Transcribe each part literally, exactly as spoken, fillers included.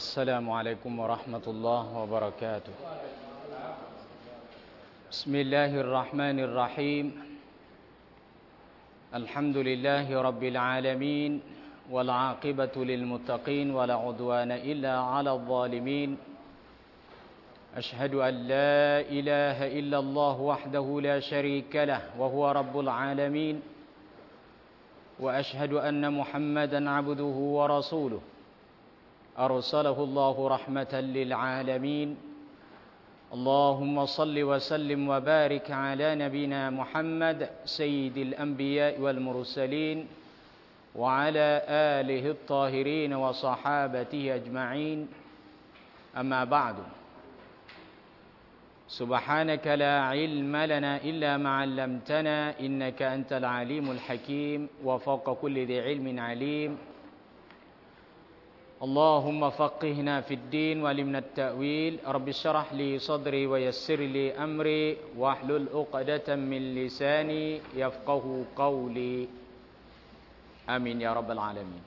السلام عليكم ورحمة الله وبركاته بسم الله الرحمن الرحيم الحمد لله رب العالمين والعاقبة للمتقين ولا عدوان إلا على الظالمين أشهد أن لا إله إلا الله وحده لا شريك له وهو رب العالمين وأشهد أن محمدا عبده ورسوله أرسله الله رحمة للعالمين اللهم صل وسلم وبارك على نبينا محمد سيد الأنبياء والمرسلين وعلى آله الطاهرين وصحابته أجمعين أما بعد سبحانك لا علم لنا إلا ما علمتنا إنك أنت العليم الحكيم وفوق كل ذي علم عليم اللهم فقهنا في الدين وعلمنا التأويل رب اشرح لي صدري ويسر لي أمري واحلل عقدة من لساني يفقه قولي آمين يا رب العالمين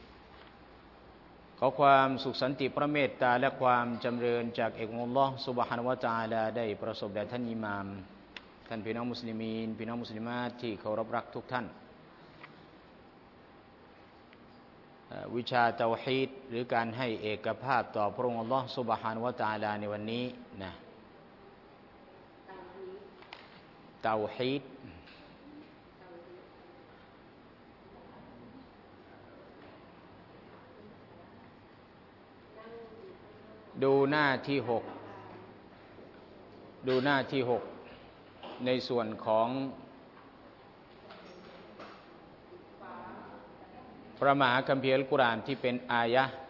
ขอความสุขสันติพระเมตตาและความจำเริญจากเอกมุลลอฮ์ซุบฮานะฮูวะตะอาลาได้ประสบแด่ท่านอิหม่ามท่านพี่น้องมุสลิมีนพี่น้องมุสลิมาตที่เคารพรักทุกท่านวิชาเตาฮีดหรือการให้เอกภาพต่อพระองค์อัลลอฮ์ซุบฮานะฮูวะตะอาลาในวันนี้นะเตาฮีดดูหน้าที่หกดูหน้าที่หกในส่วนของพระมหาคัมภีร์อัลกุรอานที่เป็นอายะห์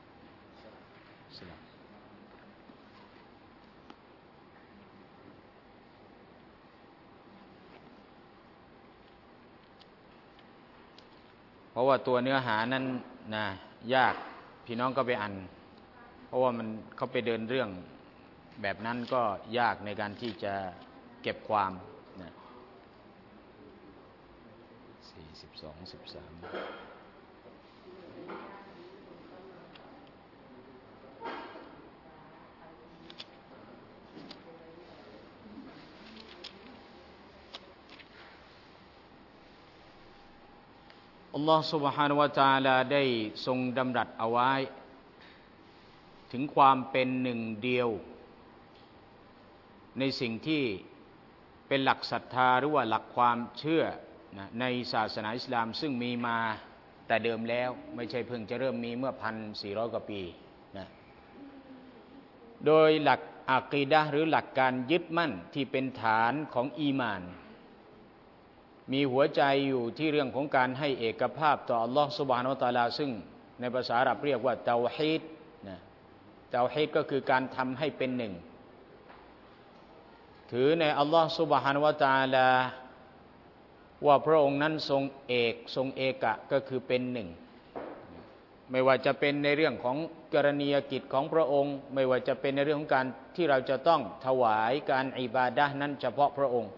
เพราะว่าตัวเนื้อหานั้นนะยากพี่น้องก็ไปอ่านเพราะว่ามันเขาไปเดินเรื่องแบบนั้นก็ยากในการที่จะเก็บความนะสี่สิบสอง สิบสามอัลลอฮฺ سبحانه และ تعالى ได้ทรงดำรัสเอาไว้ถึงความเป็นหนึ่งเดียวในสิ่งที่เป็นหลักศรัทธาหรือว่าหลักความเชื่อนะในศาสนาอิสลามซึ่งมีมาแต่เดิมแล้วไม่ใช่เพิ่งจะเริ่มมีเมื่อ หนึ่งพันสี่ร้อย กว่าปีนะโดยหลักอะกีดะห์หรือหลักการยึดมั่นที่เป็นฐานของอีหม่านมีหัวใจอยู่ที่เรื่องของการให้เอกภาพต่ออัลลอฮฺซุบฮานะฮูวะตะอาลาซึ่งในภาษาอาหรับเรียกว่าเตาฮีดนะเตาฮีดก็คือการทำให้เป็นหนึ่งถือในอัลลอฮฺซุบฮานะฮูวะตะอาลาว่าพระองค์นั้นทรงเอกทรงเอกะก็คือเป็นหนึ่งไม่ว่าจะเป็นในเรื่องของกรณียกิจของพระองค์ไม่ว่าจะเป็นในเรื่องของการที่เราจะต้องถวายการอิบาดะห์นั้นเฉพาะพระองค์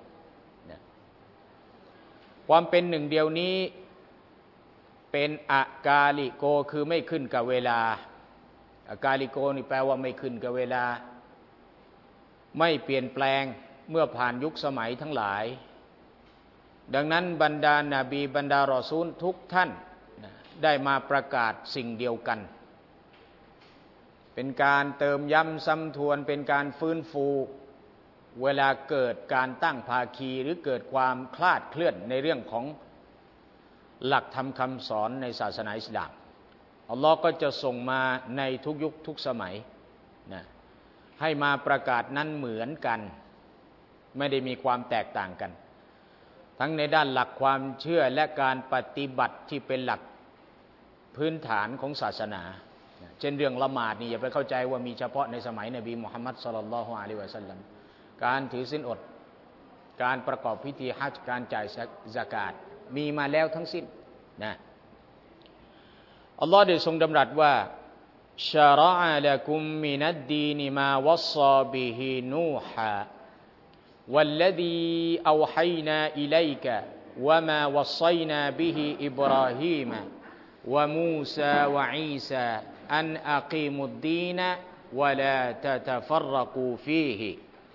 ความเป็นหนึ่งเดียวนี้เป็นอากาลิโกคือไม่ขึ้นกับเวลาอากาลิโกนี่แปลว่าไม่ขึ้นกับเวลาไม่เปลี่ยนแปลงเมื่อผ่านยุคสมัยทั้งหลายดังนั้นบรรดานาบีบรรดารอซูลทุกท่านได้มาประกาศสิ่งเดียวกันเป็นการเติมย้ำซ้ำทวนเป็นการฟื้นฟูเวลาเกิดการตั้งภาคีหรือเกิดความคลาดเคลื่อนในเรื่องของหลักธรรมคำสอนในศาสนาอิสลามอัลลอฮ์ก็จะส่งมาในทุกยุคทุกสมัยนะให้มาประกาศนั้นเหมือนกันไม่ได้มีความแตกต่างกันทั้งในด้านหลักความเชื่อและการปฏิบัติที่เป็นหลักพื้นฐานของศาสนาเช่นเรื่องละหมาดนี่อย่าไปเข้าใจว่ามีเฉพาะในสมัยนบีมุฮัมมัดศ็อลลัลลอฮุอะลัยฮิวะซัลลัมการถือศีลอดการประกอบพิธีฮัจญ์การจ่ายซะกาตมีมาแล้วทั้งสิ้นนะอัลลอฮ์ได้ทรงดำรัสว่าชะรออะละกุมมินัดดีนมาวัศศอบิฮินูฮะวัลลซีเอาฮัยนาอิลัยกะวะมาวัศซัยนาบิฮิอิบราฮีมะวะมูซาวะอีซาอันอักีมุดดีนะวะลาตะตะฟัรรกูฟีฮิ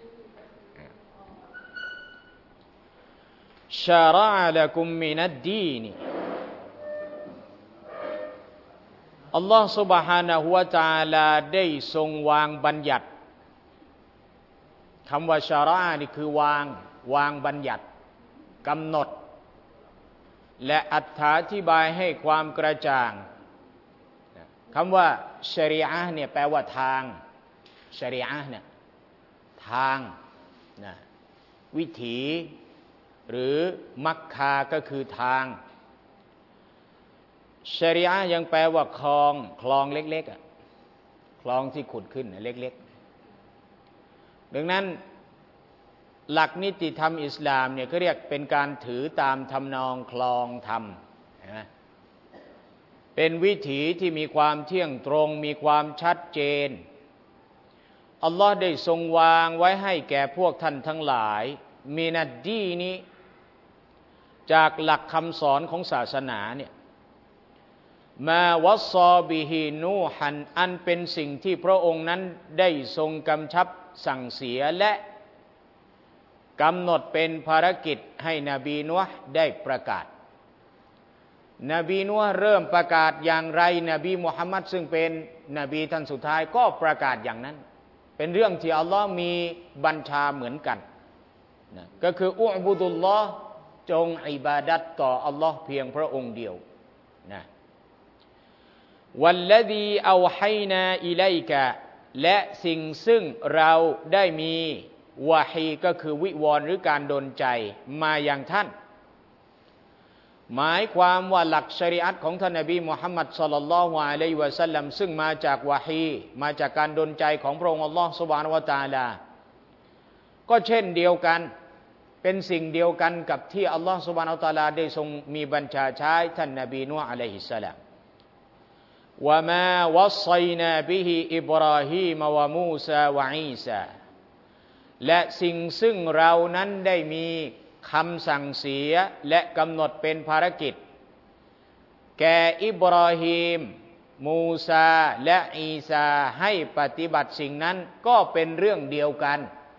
ชะรอละกุมมินัดดีนอัลลอฮฺ سبحانه และ تعالى ได้ทรงวางบัญญัติคำว่าชะรอนี่คือวางวางบัญญัติกำหนดและอธิบายให้ความกระจ่างคำว่าชะรีอะห์เนี่ยแปลว่าทางชะรีอะห์เนี่ยทางนะวิถีหรือมักคาก็คือทางชะรีอะห์ยังแปลว่าคลองคลองเล็กๆอ่ะคลองที่ขุดขึ้นเล็กๆดังนั้นหลักนิติธรรมอิสลามเนี่ยเขาเรียกเป็นการถือตามทำนองคลองธรรมนะเป็นวิถีที่มีความเที่ยงตรงมีความชัดเจนอัลลอฮ์ได้ทรงวางไว้ให้แก่พวกท่านทั้งหลายมินัดดีนี้จากหลักคำสอนของศาสนาเนี่ยมาวัสซอบิฮินูฮันอันเป็นสิ่งที่พระองค์นั้นได้ทรงกำชับสั่งเสียและกำหนดเป็นภารกิจให้นบีนูห์ได้ประกาศนบีนูห์เริ่มประกาศอย่างไรนบีมุฮัมมัดซึ่งเป็นนบีท่านสุดท้ายก็ประกาศอย่างนั้นเป็นเรื่องที่อัลลอฮ์มีบัญชาเหมือนกันนะก็คืออุอ์บุดุลลอฮ์จงอิบาดัตต่ออัลลอฮ์เพียงพระองค์เดียวนะวัลลซีเอาฮัยนาอิลัยกะและสิ่งซึ่งเราได้มีวะฮีก็คือวิวรณ์หรือการดลใจมาอย่างท่านหมายความว่าหลักชะรีอะห์ของท่านนบีมุฮัมมัดศ็อลลัลลอฮุอะลัยฮิวะซัลลัมซึ่งมาจากวะฮีมาจากการดลใจของพระองค์อัลลอฮฺซุบฮานะฮูวะตะอาลาก็เช่นเดียวกันเป็นสิ่งเดียวกันกับที่อัลลอฮฺซุบฮานะฮูวะตะอาลาได้ทรงมีบัญชาใช้ท่านนบีนูห์อะลัยฮิสสลามวะมาวัศซัยนาบิฮิอิบราฮีมวะมูซาวะอีซาและสิ่งซึ่งเรานั้นได้มีคำสั่งเสียและกำหนดเป็นภารกิจแก่อิบราฮีมมูซาและอีซาให้ปฏิบัติสิ่งนั้นก็เป็นเรื่องเดียวกัน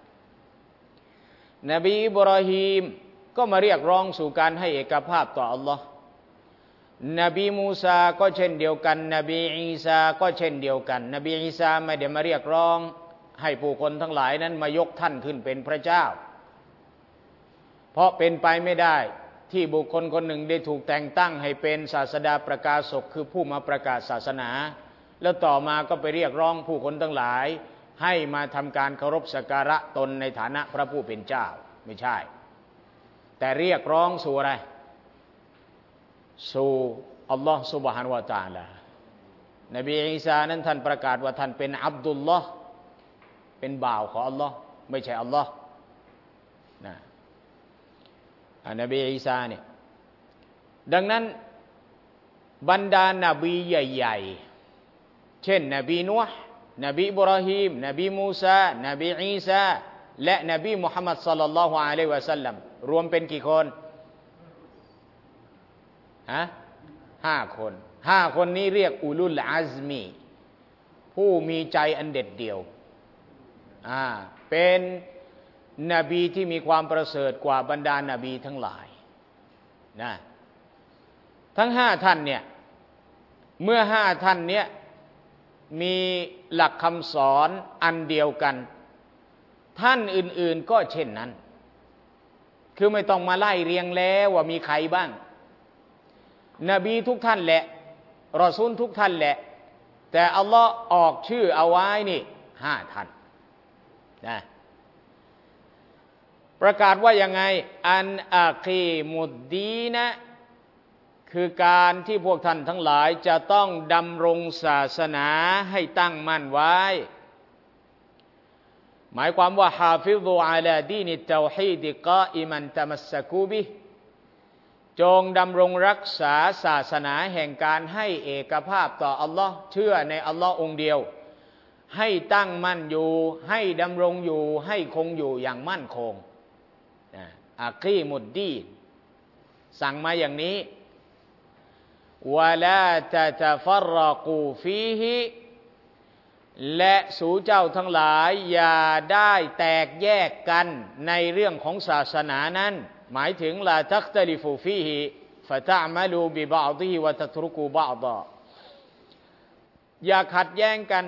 นบีอิบราฮีมก็มาเรียกร้องสู่การให้เอกภาพต่ออัลลอฮ์นบีมูซาก็เช่นเดียวกันนบีอีซาก็เช่นเดียวกันนบีอีซาไม่ได้มาเรียกร้องให้ผู้คนทั้งหลายนั้นมายกท่านขึ้นเป็นพระเจ้าเพราะเป็นไปไม่ได้ที่บุคคลคนหนึ่งได้ถูกแต่งตั้งให้เป็นศาสดาประกาศกคือผู้มาประกาศศาสนาแล้วต่อมาก็ไปเรียกร้องผู้คนทั้งหลายให้มาทำการเคารพสักการะตนในฐานะพระผู้เป็นเจ้าไม่ใช่แต่เรียกร้องสู่อะไรสู่อัลลอฮฺซุบฮานะฮูวะตะอาลานบีอีสานั้นท่านประกาศว่าท่านเป็นอับดุลลอฮ์เป็นบ่าวของอัลลอฮ์ไม่ใช่อัลลอฮ์นะนบีอีสาเนี่ยดังนั้นบรรดานบีใหญ่ๆเช่นนบีนูห์นบีอิบราฮีมนบีมูซานบีอีซาและนบีมุฮัมมัดศ็อลลัลลอฮุอะลัยฮิวะซัลลัมรวมเป็นกี่คนฮะห้าคนห้าคนนี้เรียกอุลุลอัซมีผู้มีใจอันเด็ดเดี่ยวอ่าเป็นนบีที่มีความประเสริฐกว่าบรรดานบีทั้งหลายนะทั้งห้าท่านเนี่ยเมื่อห้าท่านเนี่ยมีหลักคำสอนอันเดียวกันท่านอื่นๆก็เช่นนั้นคือไม่ต้องมาไล่เรียงแล้วว่ามีใครบ้างนบีทุกท่านแหละรอซูลทุกท่านแหละแต่อัลลอฮ์ออกชื่อเอาไว้นี่ห้าท่านนะประกาศว่ายังไงอันอากีมุดดีนะคือการที่พวกท่านทั้งหลายจะต้องดำรงศาสนาให้ตั้งมั่นไว้หมายความว่าฮาฟิซุอะลาดีนิตเตาฮีดกออิมันตะมัสสะกูบิจงดำรงรักษาศาสนาแห่งการให้เอกภาพต่ออัลลอฮ์เชื่อในอัลลอฮ์องค์เดียวให้ตั้งมั่นอยู่ให้ดำรงอยู่ให้คงอยู่อย่างมั่นคงอากีมุดดีสั่งมาอย่างนี้วะลาตะตะฟัรรกูฟีฮิและสู่เจ้าทั้งหลายอย่าได้แตกแยกกันในเรื่องของศาสนานั้นหมายถึงลาตักตะลิฟูฟีฮิฟะตะอ์มะลูบิบะอฎิฮิวะตัตรุกูบะอฎออย่าขัดแย้งกัน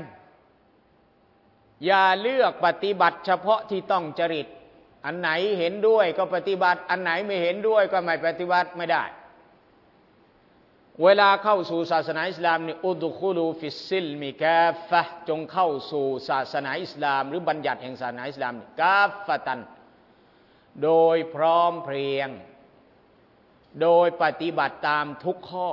อย่าเลือกปฏิบัติเฉพาะที่ต้องจริตอันไหนเห็นด้วยก็ปฏิบัติอันไหนไม่เห็นด้วยก็ไม่ปฏิบัติไม่ได้เวลาเข้าสู่ศาสนาอิสลามนี่อุดุคุลูฟิสซิลมิกาฟะจงเข้าสู่ศาสนาอิสลามหรือบัญญัติแห่งศาสนาอิสลามกาฟะตันโดยพร้อมเพรียงโดยปฏิบัติตามทุกข้อ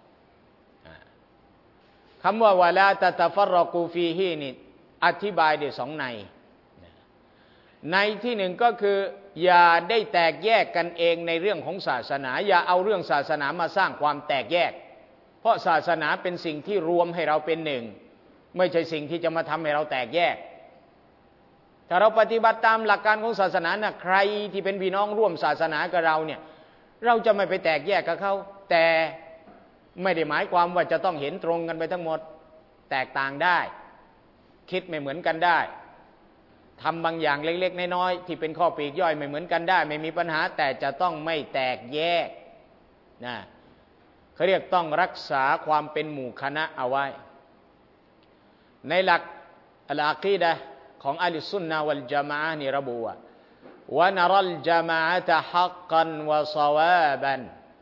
คำว่าวะลาตะตะฟัรรกูฟีฮีนี่อธิบายได้สองในในที่หนึ่งก็คืออย่าได้แตกแยกกันเองในเรื่องของศาสนาอย่าเอาเรื่องศาสนามาสร้างความแตกแยกเพราะศาสนาเป็นสิ่งที่รวมให้เราเป็นหนึ่งไม่ใช่สิ่งที่จะมาทำให้เราแตกแยกถ้าเราปฏิบัติตามหลักการของศาสนาน่ะใครที่เป็นพี่น้องร่วมศาสนากับเราเนี่ยเราจะไม่ไปแตกแยกกับเขาแต่ไม่ได้หมายความว่าจะต้องเห็นตรงกันไปทั้งหมดแตกต่างได้คิดไม่เหมือนกันได้ทำบางอย่างเล็กๆน้อยๆที่เป็นข้อปลีกย่อยไม่เหมือนกันได้ไม่มีปัญหาแต่จะต้องไม่แตกแยกนะเขาเรียกต้องรักษาความเป็นหมู่คณะเอาไว้ในหลักอัลอากีดะห์ของอะห์ลุสซุนนะวัลญะมาอะห์นี่ระบุว่าวะนะรัลญะมาอะตะฮักกันวะศอวาบัน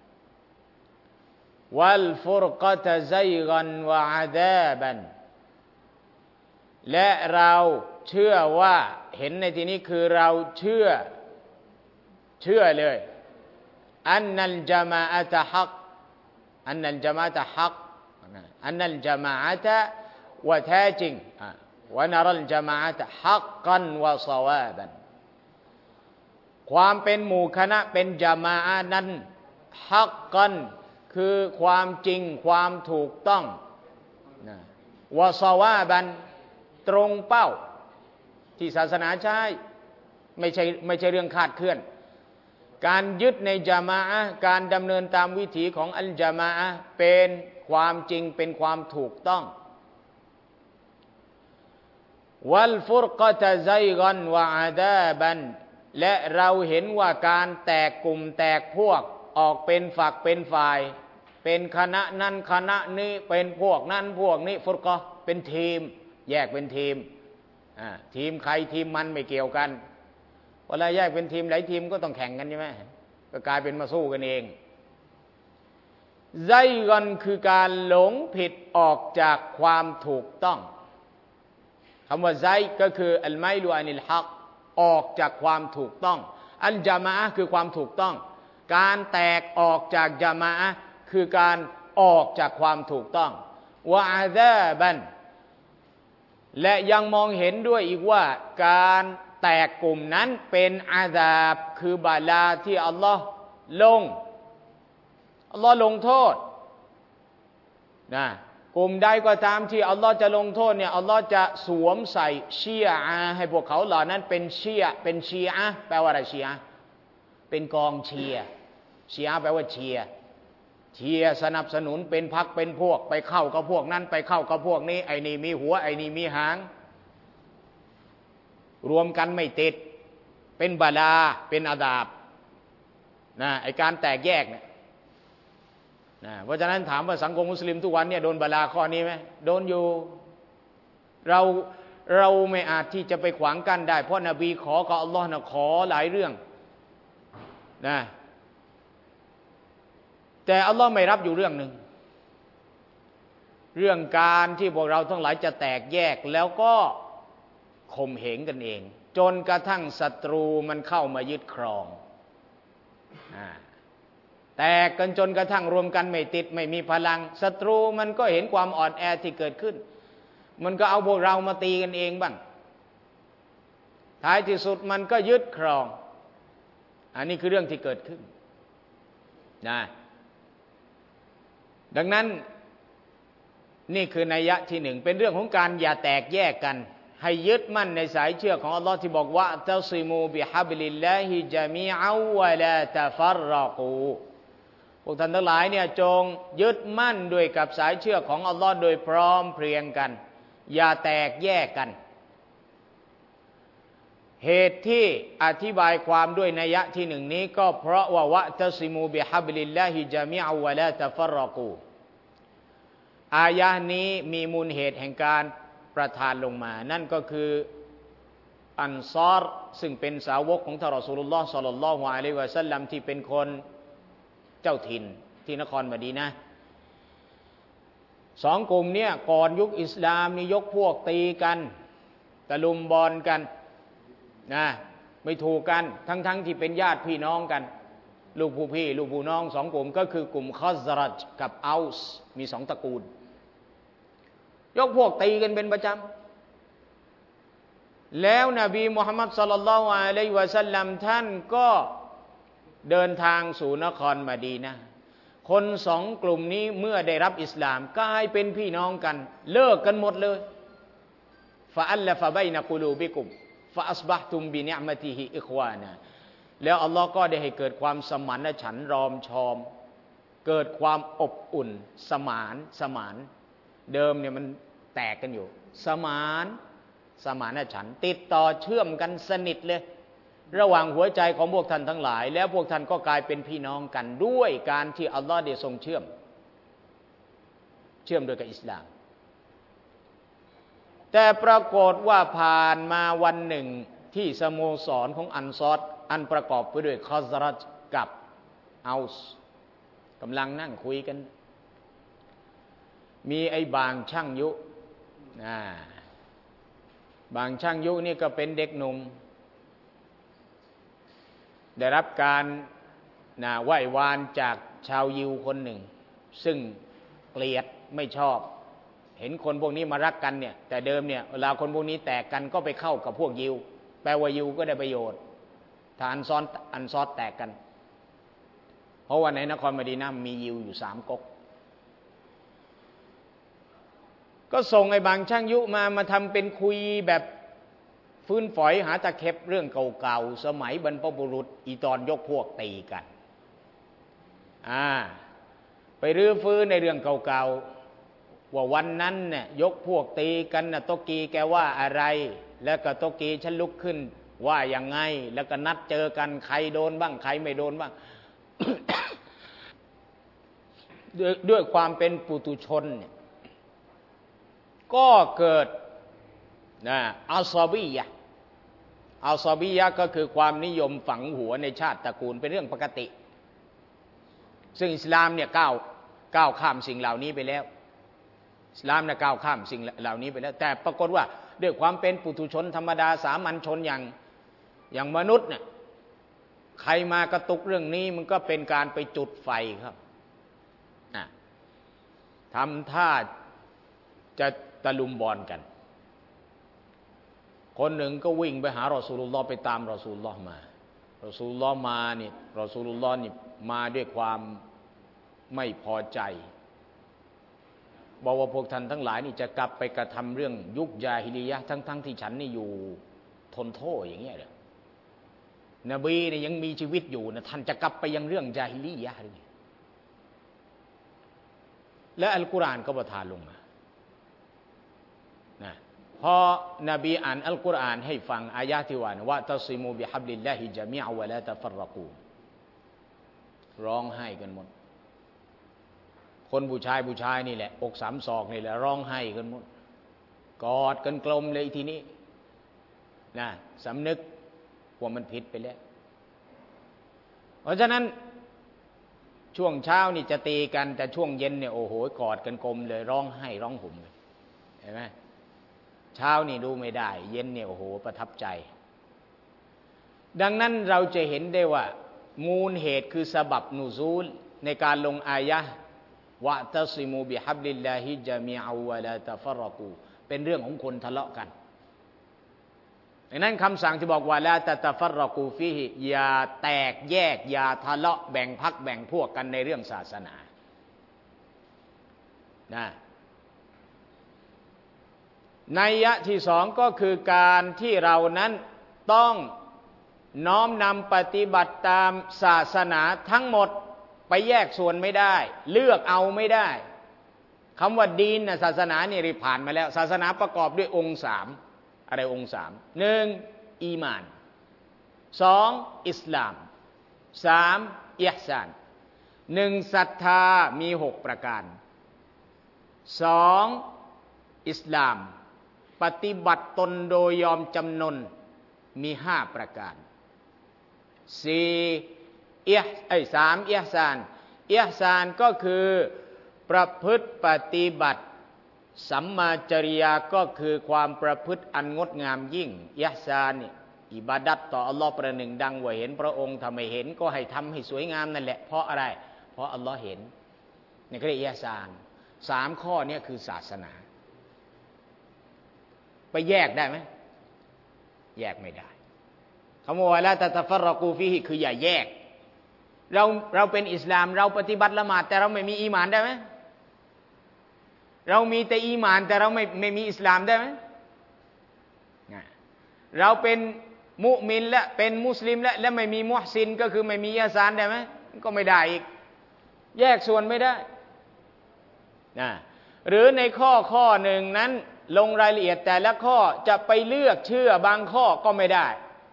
วัลฟุรกะตะซัยกันวะอะซาบันและเราเชื่อว่าเห็นในที่นี้คือเราเชื่อเชื่อเลยอันนัลญะมาอะตะฮักอันนัลญะมาอะตะฮักอันนัลญะมาอะตะวะแท้จริงวะนะรัลญะมาอะตะฮักกันวะศอวาบันความเป็นหมู่คณะเป็นญะมาอะห์นั้นฮักกันคือความจริงความถูกต้องวะศอวาบันตรงเป้าที่ศาสนาใช้ไม่ใช่ไม่ใช่เรื่องคาดเคลื่อนการยึดในญะมาอะห์การดำเนินตามวิถีของอัลญะมาอะห์เป็นความจริงเป็นความถูกต้องวัลฟุรกะตะซัยกันวะอะซาบันและเราเห็นว่าการแตกกลุ่มแตกพวกออกเป็นฝักเป็นฝ่ายเป็นคณะนั้นคณะนี้เป็นพวกนั้นพวกนี้ฟุรกะห์เป็นทีมแยกเป็นทีมอ่าทีมใครทีมมันไม่เกี่ยวกันเวลาแยกเป็นทีมหลายทีมก็ต้องแข่งกันใช่ไหมก็กลายเป็นมาสู้กันเองไซกันคือการหลงผิดออกจากความถูกต้องคำว่าไซก็คืออัลไมลุอานิลฮักออกจากความถูกต้องอัลญะมาอะห์คือความถูกต้องการแตกออกจากญะมาอะห์คือการออกจากความถูกต้องวะอะซาบันและยังมองเห็นด้วยอีกว่าการแตกกลุ่มนั้นเป็นอาซาบคือบาลาที่อัลลอฮ์ลงอัลลอฮ์ลงโทษนะกลุ่มใดก็ตามที่อัลลอฮ์จะลงโทษเนี่ยอัลลอฮ์จะสวมใส่ชีอะห์ให้พวกเขาเหล่านั้นเป็นชีอะห์เป็นชีอะห์แปลว่าอะไรชีอะห์เป็นกองเชียร์ชีอะห์แปลว่าเชียร์เชียร์สนับสนุนเป็นพรรคเป็นพวกไปเข้ากับพวกนั้นไปเข้ากับพวกนี้ไอ้นี่มีหัวไอ้นี่มีหางรวมกันไม่ติดเป็นบาลาเป็นอาดาบนะไอ้การแตกแยกเนี่ยนะเพราะฉะนั้นถามว่าสังคมมุสลิมทุกวันเนี่ยโดนบาลาข้อนี้ไหมโดนอยู่เราเราไม่อาจที่จะไปขวางกั้นได้เพราะนบีขอกับอัลลอฮ์นะขอหลายเรื่องนะแต่อัลลอฮ์ไม่รับอยู่เรื่องหนึ่งเรื่องการที่พวกเราทั้งหลายจะแตกแยกแล้วก็ข่มเหงกันเองจนกระทั่งศัตรูมันเข้ามายึดครองแตกกันจนกระทั่งรวมกันไม่ติดไม่มีพลังศัตรูมันก็เห็นความอ่อนแอที่เกิดขึ้นมันก็เอาพวกเรามาตีกันเองบ้างท้ายที่สุดมันก็ยึดครองอันนี้คือเรื่องที่เกิดขึ้นนะดังนั้นนี่คือนัยยะที่หนึ่งเป็นเรื่องของการอย่าแตกแยกกันให้ยึดมั่นในสายเชือกของอัลลอฮ์ที่บอกว่าตัซิมูบิฮับลิลลาฮิญะมีอะวะลาตะฟัรรกูพวกท่านทั้งหลายเนี่ยจงยึดมั่นด้วยกับสายเชือกของอัลลอฮ์โดยพร้อมเพรียงกันอย่าแตกแยกกันเหตุที่อธิบายความด้วยนัยยะที่หนึ่งนี้ก็เพราะว่าวะตัซิมูบิฮับลิลลาฮิญะมีอะวะลาตะฟัรรกูอายะห์นี้มีมูลเหตุแห่งการประทานลงมานั่นก็คืออันซอรซึ่งเป็นสาวกของท่านรอซูลุลลอฮ์ศ็อลลัลลอฮุอะลัยฮิวะซัลลัมที่เป็นคนเจ้าถิ่นที่นครมะดีนะห์สองกลุ่มเนี่ยก่อนยุคอิสลามนี่ยกพวกตีกันตะลุมบอลกันนะไม่ถูกกันทั้งๆ ท, ที่เป็นญาติพี่น้องกันลูกผู้พี่ลูกผู้น้องสองกลุ่มก็คือกลุ่มคัซรัจกับอัลส์มีสองตระกูลยกพวกตีกันเป็นประจำแล้วนบีมุฮัมมัดศ็อลลัลลอฮุอะลัยฮิวะซัลลัมท่านก็เดินทางสู่นครมะดีนะห์คนสองกลุ่มนี้เมื่อได้รับอิสลามกลายเป็นพี่น้องกันเลิกกันหมดเลยฟะอัลลฟะบัยนะกุลูบิกุมฟะอัศบะฮ์ตุมบินิอ์มะติฮิอิควานะแล้วอัลลอฮ์ก็ได้ให้เกิดความสมานฉันท์รอมชอมเกิดความอบอุ่นสมานสมานเดิมเนี่ยมันแตกกันอยู่สมานสมานฉันท์ติดต่อเชื่อมกันสนิทเลยระหว่างหัวใจของพวกท่านทั้งหลายแล้วพวกท่านก็กลายเป็นพี่น้องกันด้วยการที่อัลลอฮ์ได้ทรงเชื่อมเชื่อมโดยกับอิสลามแต่ปรากฏว่าผ่านมาวันหนึ่งที่สโมสรของอันซอรอันประกอบไปด้วยคอซรัจกับอัลส์กำลังนั่งคุยกันมีไอ้บางช่างยุอ่าบางช่างยุนี่ก็เป็นเด็กหนุ่มได้รับการนะไหว้วานจากชาวยิวคนหนึ่งซึ่งเกลียดไม่ชอบเห็นคนพวกนี้มารักกันเนี่ยแต่เดิมเนี่ยเวลาคนพวกนี้แตกกันก็ไปเข้ากับพวกยิวแปลว่ายิวก็ได้ประโยชน์ถ้าอันซ้อนอันซอดแตกกันเพราะว่าในนครมะดีนะห์มียิวอยู่สามก๊กก็ส่งไอ้บางช่างยุมามาทำเป็นคุยแบบฟื้นฝอยหาตะเข็บเรื่องเก่าๆสมัยบรรพบุรุษอีตอนยกพวกตีกันอ่าไปรื้อฟื้นในเรื่องเก่าๆว่าวันนั้นเนี่ยยกพวกตีกันนะโตกีแกว่าอะไรแล้วก็โตกีฉันลุกขึ้นว่าอย่างไงแล้วก็นัดเจอกันใครโดนบ้างใครไม่โดนบ้าง ด้วยด้วยความเป็นปุถุชนเนี่ยก็เกิดนะอัลซอบียะอัลซอบียะก็คือความนิยมฝังหัวในชาติตระกูลเป็นเรื่องปกติซึ่งอิสลามเนี่ยก้าวก้าวข้ามสิ่งเหล่านี้ไปแล้วอิสลามเนี่ยก้าวข้ามสิ่งเหล่านี้ไปแล้วแต่ปรากฏว่าด้วยความเป็นปุถุชนธรรมดาสามัญชนอย่างอย่างมนุษย์เนี่ยใครมากระตุกเรื่องนี้มันก็เป็นการไปจุดไฟครับนะทำท่าจะตะลุมบอลกันคนหนึ่งก็วิ่งไปหารอซูลุลลอฮ์ไปตามรอซูลุลลอฮ์มารอซูลุลลอฮ์มานี่รอซูลุลลอฮ์นี่มาด้วยความไม่พอใจบอกว่าพวกท่านทั้งหลายนี่จะกลับไปกระทำเรื่องยุคญาฮิลียะห์ทั้งๆ ท, ที่ฉันนี่อยู่ทนโทษอย่างเงี้ยเลยนบีเนี่ยยังมีชีวิตอยู่นะท่านจะกลับไปยังเรื่องญาฮิลียะห์หรือไงและอัลกุรอานก็ประทานลงมานะพอนบีอ่านอัลกุรอานให้ฟังอายะห์ที่ว่าว่าตัซิมูบิฮับลิลลาฮิญะมีอะวะลาตะฟัรรกูร้องไห้กันหมดคนผู้ชายผู้ชายนี่แหละอกสามศอกนี่แหละร้องไห้กันหมดกอดกันกลมเลยทีนี้นะสำนึกว่ามันผิดไปแล้วเพราะฉะนั้นช่วงเช้านี่จะตีกันแต่ช่วงเย็นเนี่ยโอ้โหกอดกันกลมเลยร้องไห้ร้องห่มเลยเห็นไหมเช้านี่ดูไม่ได้เย็นเนี่ยโอ้โหประทับใจดังนั้นเราจะเห็นได้ว่ามูลเหตุคือซะบับนุซูลในการลงอายะห์วะตัซิมูบิฮับลิลลาฮิญะมีอะวะลาตะฟัรรกูเป็นเรื่องของคนทะเลาะกันดังนั้นคำสั่งที่บอกว่าลาตะตะฟัรรกูฟีฮิอย่าแตกแยกอย่าทะเลาะแบ่งพรรคแบ่งพวกกันในเรื่องศาสนานะนัยยะที่สองก็คือการที่เรานั้นต้องน้อมนำปฏิบัติตามศาสนาทั้งหมดไปแยกส่วนไม่ได้เลือกเอาไม่ได้คำว่าดีนนะศาสนาเนี่ยผ่านมาแล้วศาสนาประกอบด้วยองค์สามอะไรองค์สามหนึ่งอีมานสองอิสลามสามอิหซานหนึ่งศรัทธามีหกประการสองอิสลามปฏิบัติตนโดยยอมจำนนมีห้าประการสี่อิหไอ้สามอิหซานอิหซานก็คือประพฤติปฏิบัติสัมมาจริยาก็คือความประพฤติอันงดงามยิ่งอิหซานเนี่ยอิบาดัตต่ออัลลอฮ์ประหนึ่งดังว่าเห็นพระองค์ทำให้เห็นก็ให้ทำให้สวยงามนั่นแหละเพราะอะไรเพราะอัลลอฮ์เห็นนี่ก็เรียกอิหซานสามข้อนี้คือศาสนาไปแยกได้ไหมแยกไม่ได้คำว่าละตะตะฟัรกูฟีฮิคืออย่าแยกเราเราเป็นอิสลามเราปฏิบัติละหมาดแต่เราไม่มีอีหม่านได้ไหมเรามีแต่อีหม่านแต่เราไม่ไม่มีอิสลามได้ไหมเราเป็นมุมินและเป็นมุสลิมและและไม่มีมุฮซินก็คือไม่มีอิหซานได้ไหมก็ไม่ได้อีกแยกส่วนไม่ได้นะหรือในข้อข้อหนึ่งนั้นลงรายละเอียดแต่ละข้อจะไปเลือกเชื่อบางข้อก็ไม่ได้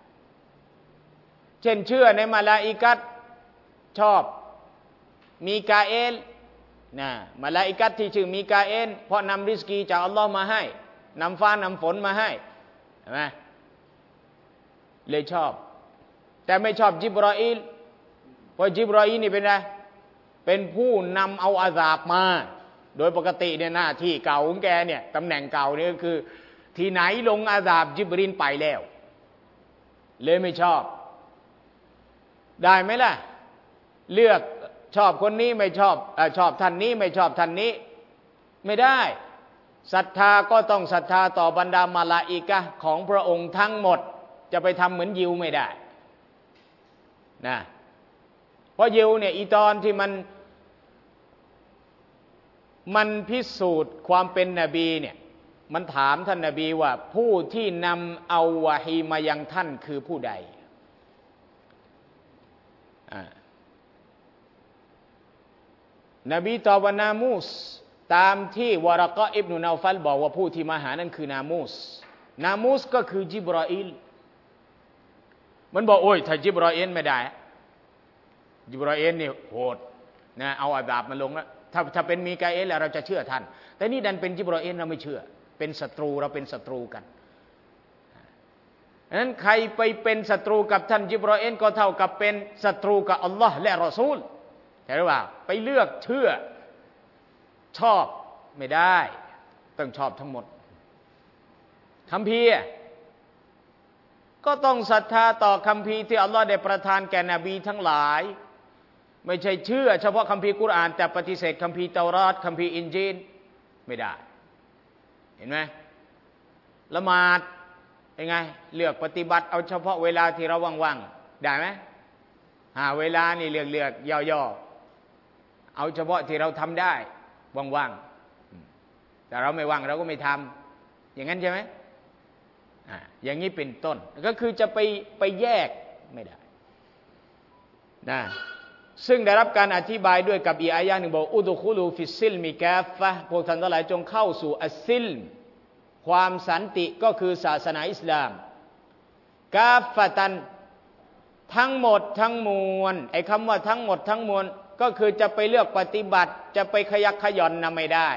เช่นเชื่อในมาลาอิกัตชอบมีกาเอลนะมาลาอิกัตที่ชื่อมีกาเอลเพราะนำริสกีจากอัลลอฮ์มาให้นำฟ้านำฝนมาให้เห็นไหมเลยชอบแต่ไม่ชอบจิบรออีลเพราะจิบรออีลนี่เป็นไงเป็นผู้นำเอาอาซาบมาโดยปกติเนี่ยหน้าที่เก่าของแกเนี่ยตำแหน่งเก่านี่ก็คือที่ไหนลงอาซาบจิบรีนไปแล้วเลยไม่ชอบได้ไหมล่ะเลือกชอบคนนี้ไม่ชอบเอ่อชอบท่านนี้ไม่ชอบท่านนี้ไม่ได้ศรัทธาก็ต้องศรัทธาต่อบรรดามาลาอิกะห์ของพระองค์ทั้งหมดจะไปทำเหมือนยิวไม่ได้นะเพราะยิวเนี่ยอีตอนที่มันมันพิสูจน์ความเป็นนบีเนี่ยมันถามท่านนบีว่าผู้ที่นำเอาวะฮีมายังท่านคือผู้ใดนบีตอบว่านามูสตามที่วารากะอิบนุนาฟัลบอกว่าผู้ที่มาหานั้นคือนามูสนามูสก็คือจิบรออีลมันบอกโอ้ยถ้าจิบรออีลไม่ได้จิบรออีลนี่โหดนะเอาอาซาบมาลงแล้วถ้าถ้าเป็นมีกาเอลแล้วเราจะเชื่อท่านแต่นี่ดันเป็นจิบรออีลเราไม่เชื่อเป็นศัตรูเราเป็นศัตรูกันดังนั้นใครไปเป็นศัตรูกับท่านจิบรออีลก็เท่ากับเป็นศัตรูกับอัลลอฮ์และรอซูลแต่ว่าไปเลือกเชื่อชอบไม่ได้ต้องชอบทั้งหมดคัมภีร์ก็ต้องศรัทธาต่อคัมภีร์ที่อัลลอฮ์ได้ประทานแก่นบีทั้งหลายไม่ใช่เชื่อเฉพาะคัมภีร์กุรอานแต่ปฏิเสธคัมภีร์เตารอดคัมภีร์อินจีลไม่ได้เห็นไหมละหมาดเป็นไงเลือกปฏิบัติเอาเฉพาะเวลาที่เราว่างๆได้ไหมหาเวลานี่เลือกเลือกย่อๆเอาเฉพาะที่เราทำได้ว่างๆแต่เราไม่ว่างเราก็ไม่ทำอย่างนั้นใช่ไหมอ่าอย่างนี้เป็นต้นก็คือจะไปไปแยกไม่ได้นะซึ่งได้รับการอธิบายด้วยกับอีกอายะหนึ่งบอกอุดุคุลูฟิสซิลมิกาฟะพวกท่านทั้งหลายจงเข้าสู่อัสซิลมความสันติก็คือศาสนาอิสลามกาฟะตันทั้งหมดทั้งมวลไอ้คำว่าทั้งหมดทั้งมวลก็คือจะไปเลือกปฏิบัติจะไปขยักขย่อนนะไม่ได้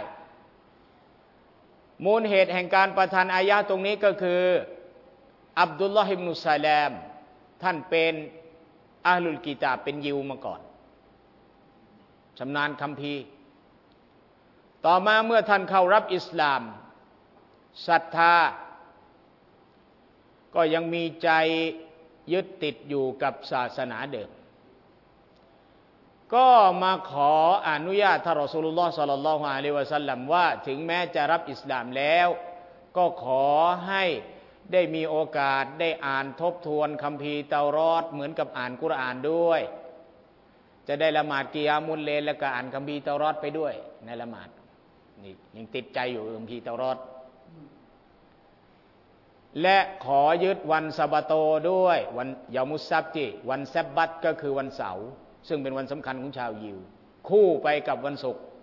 มูลเหตุแห่งการประทานอายะตรงนี้ก็คืออับดุลลอฮ์อิบนุซาลามท่านเป็นอะห์ลุลกิตาบเป็นยิวมาก่อนชำนาญคัมภีร์ต่อมาเมื่อท่านเข้ารับอิสลามศรัทธาก็ยังมีใจยึดติดอยู่กับศาสนาเดิมก็มาขออนุญาตท่านรอซูลุลลอฮ์ศ็อลลัลลอฮุอะลัยฮิวะซัลลัมว่าถึงแม้จะรับอิสลามแล้วก็ขอให้ได้มีโอกาสได้อ่านทบทวนคัมภีร์เตารอดเหมือนกับอ่านกุรอานด้วยจะได้ละหมาดกิยามุลเลลแล้วก็อ่านคัมภีร์เตารอดไปด้วยในละหมาดนี่ยังติดใจอยู่คัมภีร์เตารอดและขอยึดวันซะบาโตด้วยวันยามุสซับติวันซับบัตก็คือวันเสาร์ซึ่งเป็นวันสำคัญของชาวยิวคู่ไปกับวันศุกร์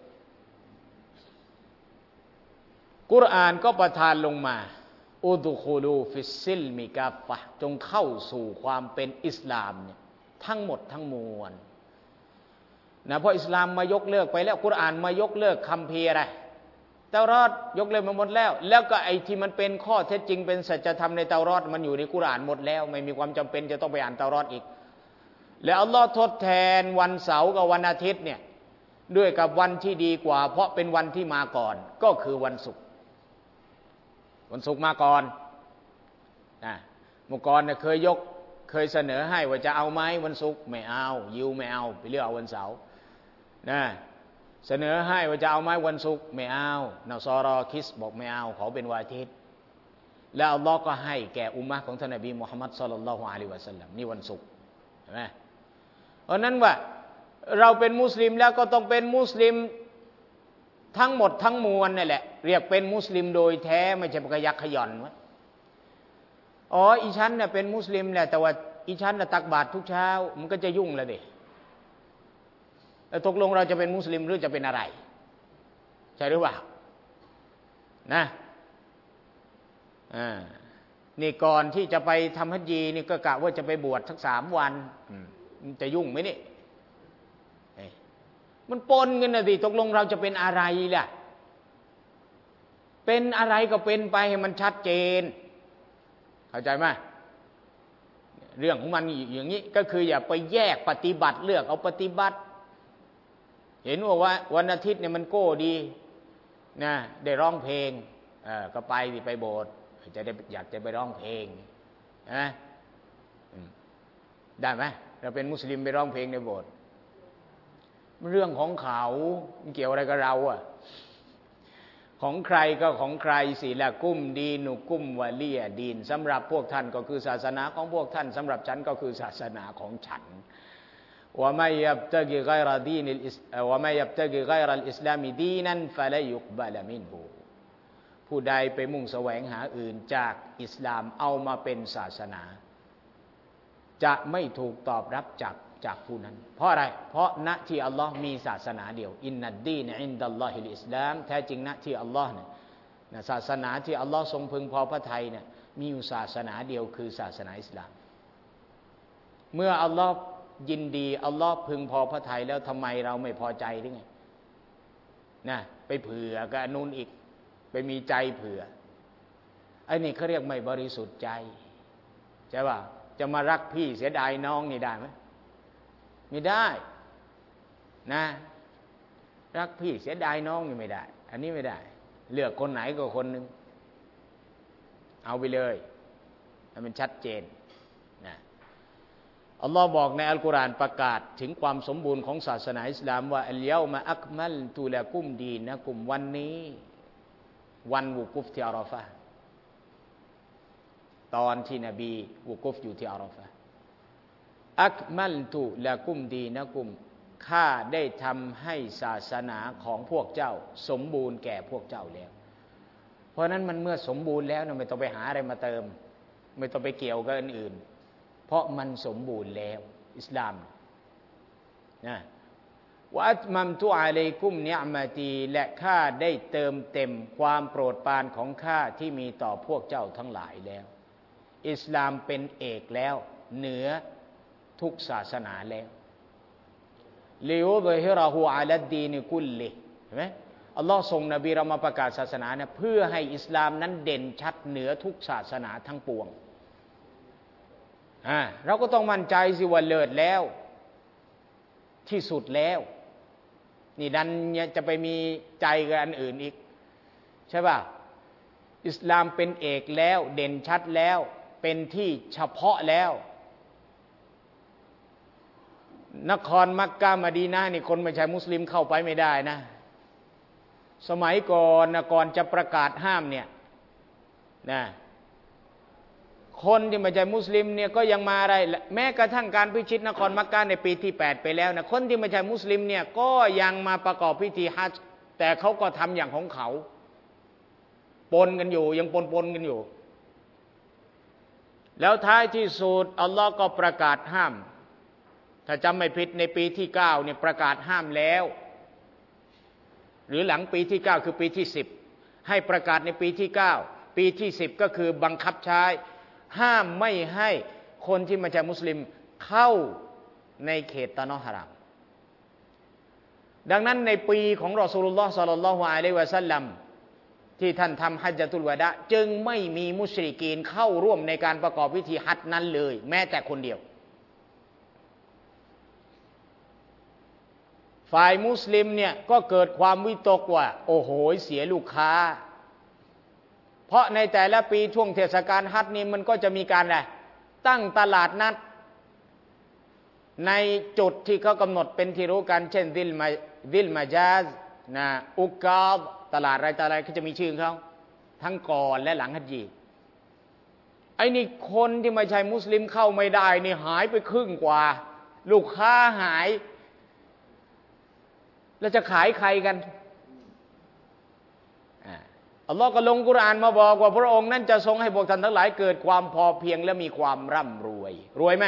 กุรอานก็ประทานลงมาอุดุคูลูฟิสซิลมิกาฟะจงเข้าสู่ความเป็นอิสลามเนี่ยทั้งหมดทั้งมวลนะเพราะอิสลามมายกเลิกไปแล้วกุรอานมายกเลิกคัมภีร์อะไรเตารอดยกเลิกมาหมดแล้วแล้วก็ไอ้ที่มันเป็นข้อเท็จจริงเป็นสัจธรรมในเตารอดมันอยู่ในกุรอานหมดแล้วไม่มีความจำเป็นจะต้องไปอ่านเตารอดอีกแล้วอัลลอฮ์ทดแทนวันเสาร์กับวันอาทิตย์เนี่ยด้วยกับวันที่ดีกว่าเพราะเป็นวันที่มาก่อนก็คือวันศุกร์วันศุกร์มาก่อนนะเมื่อก่อนเนี่ยเคยยกเคยเสนอให้ว่าจะเอาไหมวันศุกร์ไม่เอายิวไม่เอาไปเลือกเอาวันเสาร์นะเสนอให้ว่าจะเอาไหมวันศุกร์ไม่เอานอซอรอคริสบอกไม่เอาขอเป็นวันอาทิตย์แล้วอัลลอฮ์ก็ให้แก่อุมมะห์ของท่านนบีมุฮัมมัดศ็อลลัลลอฮุอะลัยฮิวะซัลลัมนี่วันศุกร์เห็นไหมเพราะนั้นว่าเราเป็นมุสลิมแล้วก็ต้องเป็นมุสลิมทั้งหมดทั้งมวลนี่แหละเรียกเป็นมุสลิมโดยแท้ไม่ใช่กระยักขย่อนวะอ๋ออีฉันเนี่ยเป็นมุสลิมแหละแต่ว่าอีฉันน่ะตักบาตรทุกเช้ามันก็จะยุ่งแล้วดิแล้วตกลงเราจะเป็นมุสลิมหรือจะเป็นอะไรใช่หรือเปล่านะอ่านี่ก่อนที่จะไปทำฮัจญีนี่ก็กะว่าจะไปบวชสักสามวันมันจะยุ่งไหมนี่มันปนกันนะสิตกลงเราจะเป็นอะไรล่ะเป็นอะไรก็เป็นไปให้มันชัดเจนเข้าใจไหมเรื่องของมันอย่างนี้ก็คืออย่าไปแยกปฏิบัติเลือกเอาปฏิบัติเห็นว่าวันอาทิตย์เนี่ยมันโก้ดีนะได้ร้องเพลงเออก็ไปสิไปโบสถ์จะได้อยากจะไปร้องเพลงนะได้ไหมเราเป็นมุสลิมไปร้องเพลงในโบสถ์เรื่องของเขาเกี่ยวอะไรกับเราอ่ะของใครก็ของใครสิละกุ้มดีนุกุ้มวะเลียดีนสำหรับพวกท่านก็คือศาสนาของพวกท่านสำหรับฉันก็คือศาสนาของฉันว่าไม่ยับตะกิไกรดีนิลอิสว่าไม่ยับตะกิไกรอิสลามีดีนันฟะละยุกบะละมินหูผู้ใดไปมุ่งแสวงหาอื่นจากอิสลามเอามาเป็นศาสนาจะไม่ถูกตอบรับจากจากผู้นั้นเพราะอะไรเพราะณที่อัลลอฮ์มีศาสนาเดียวอินนัดดีนอินดัลลอฮิลอิสลามแท้จริงณที่อัลลอฮ์เนี่ยศาสนาที่อัลลอฮ์ทรงพึงพอพระทัยเนี่ยมีอยู่ศาสนาเดียวคือศาสนาอิสลามเมื่ออัลลอฮ์ยินดีอัลลอฮ์พึงพอพระทัยแล้วทำไมเราไม่พอใจหรือไงนะไปเผื่อกับนู่นอีกไปมีใจเผื่อไอ้นี่เขาเรียกไม่บริสุทธิ์ใจใช่ป่ะจะมารักพี่เสียดายน้องนี่ได้ไหมไม่ได้นะรักพี่เสียดายน้องนี่ไม่ได้อันนี้ไม่ได้เลือกคนไหนก็คนหนึ่งเอาไปเลยให้มันชัดเจนนะอัลลอฮ์บอกในอัลกุรอานประกาศถึงความสมบูรณ์ของศาสนาอิสลามว่าอัลยามาอักมัลตุละกุมดีนะกุมวันนี้วันวุกุฟที่อาราฟะห์ตอนที่นบีวุกุฟอยู่ที่อาราฟะห์อักมัลตุละกุมดีนะกุมข้าได้ทำให้ศาสนาของพวกเจ้าสมบูรณ์แก่พวกเจ้าแล้วเพราะนั้นมันเมื่อสมบูรณ์แล้วนะไม่ต้องไปหาอะไรมาเติมไม่ต้องไปเกี่ยวกับอื่นๆเพราะมันสมบูรณ์แล้วอิสลามนะวะอัตมัมตุอะลัยกุมนิอ์มะตีและข้าได้เติมเต็มความโปรดปรานของข้าที่มีต่อพวกเจ้าทั้งหลายแล้วอิสลามเป็นเอกแล้วเหนือทุกศาสนาแล้วลิยุฎฮิเราะฮูอะลัดดีนกุลลิเห็นไหมอัลลอฮ์ส่งนบีเรามาประกาศศาสนาเนี่ยเพื่อให้อิสลามนั้นเด่นชัดเหนือทุกศาสนาทั้งปวงอ่าเราก็ต้องมั่นใจสิว่าเลิศแล้วที่สุดแล้วนี่ดันจะไปมีใจกับอันอื่นอีกใช่ป่ะอิสลามเป็นเอกแล้วเด่นชัดแล้วเป็นที่เฉพาะแล้วนครมักกะมะดีนะห์นี่คนไม่ใช่มุสลิมเข้าไปไม่ได้นะสมัยก่อนนะก่อนจะประกาศห้ามเนี่ยนะคนที่ไม่ใช่มุสลิมเนี่ยก็ยังมาอะไรแม้กระทั่งการพิชิตนครมักกะในปีที่แปดไปแล้วนะคนที่ไม่ใช่มุสลิมเนี่ยก็ยังมาประกอบพิธีฮัจญ์แต่เขาก็ทำอย่างของเขาปนกันอยู่ยังปนๆกันอยู่แล้วท้ายที่สุดอัลลอฮ์ก็ประกาศห้ามถ้าจำไม่ผิดในปีที่เก้าเนี่ยประกาศห้ามแล้วหรือหลังปีที่เก้าคือปีที่สิบให้ประกาศในปีที่เก้าปีที่สิบก็คือบังคับใช้ห้ามไม่ให้คนที่มาจากมุสลิมเข้าในเขตตะนอฮารามดังนั้นในปีของรอซูลุลลอฮ์ศ็อลลัลลอฮุอะลัยฮิวะซัลลัมที่ท่านทำฮัจญะตุลวะดะห์จึงไม่มีมุชริกีนเข้าร่วมในการประกอบพิธีฮัจญ์นั้นเลยแม้แต่คนเดียวฝ่ายมุสลิมเนี่ยก็เกิดความวิตกว่าโอ้โหเสียลูกค้าเพราะในแต่ละปีช่วงเทศกาลฮัจญ์นี้มันก็จะมีการอะไรตั้งตลาดนัดในจุดที่เขากำหนดเป็นที่รู้กันเช่นดิลมาดิลมาจาซนะอุกาบตลาดอะไรต่ออะไรเขาจะมีชื่อเขาทั้งก่อนและหลังฮัจญีไอ้นี่คนที่ไม่ใช่มุสลิมเข้าไม่ได้นี่หายไปครึ่งกว่าลูกค้าหายแล้วจะขายใครกันอัลลอฮ์ก็ลงกุรอานมาบอกว่าพระองค์นั้นจะทรงให้พวกท่านทั้งหลายเกิดความพอเพียงและมีความร่ำรวยรวยไหม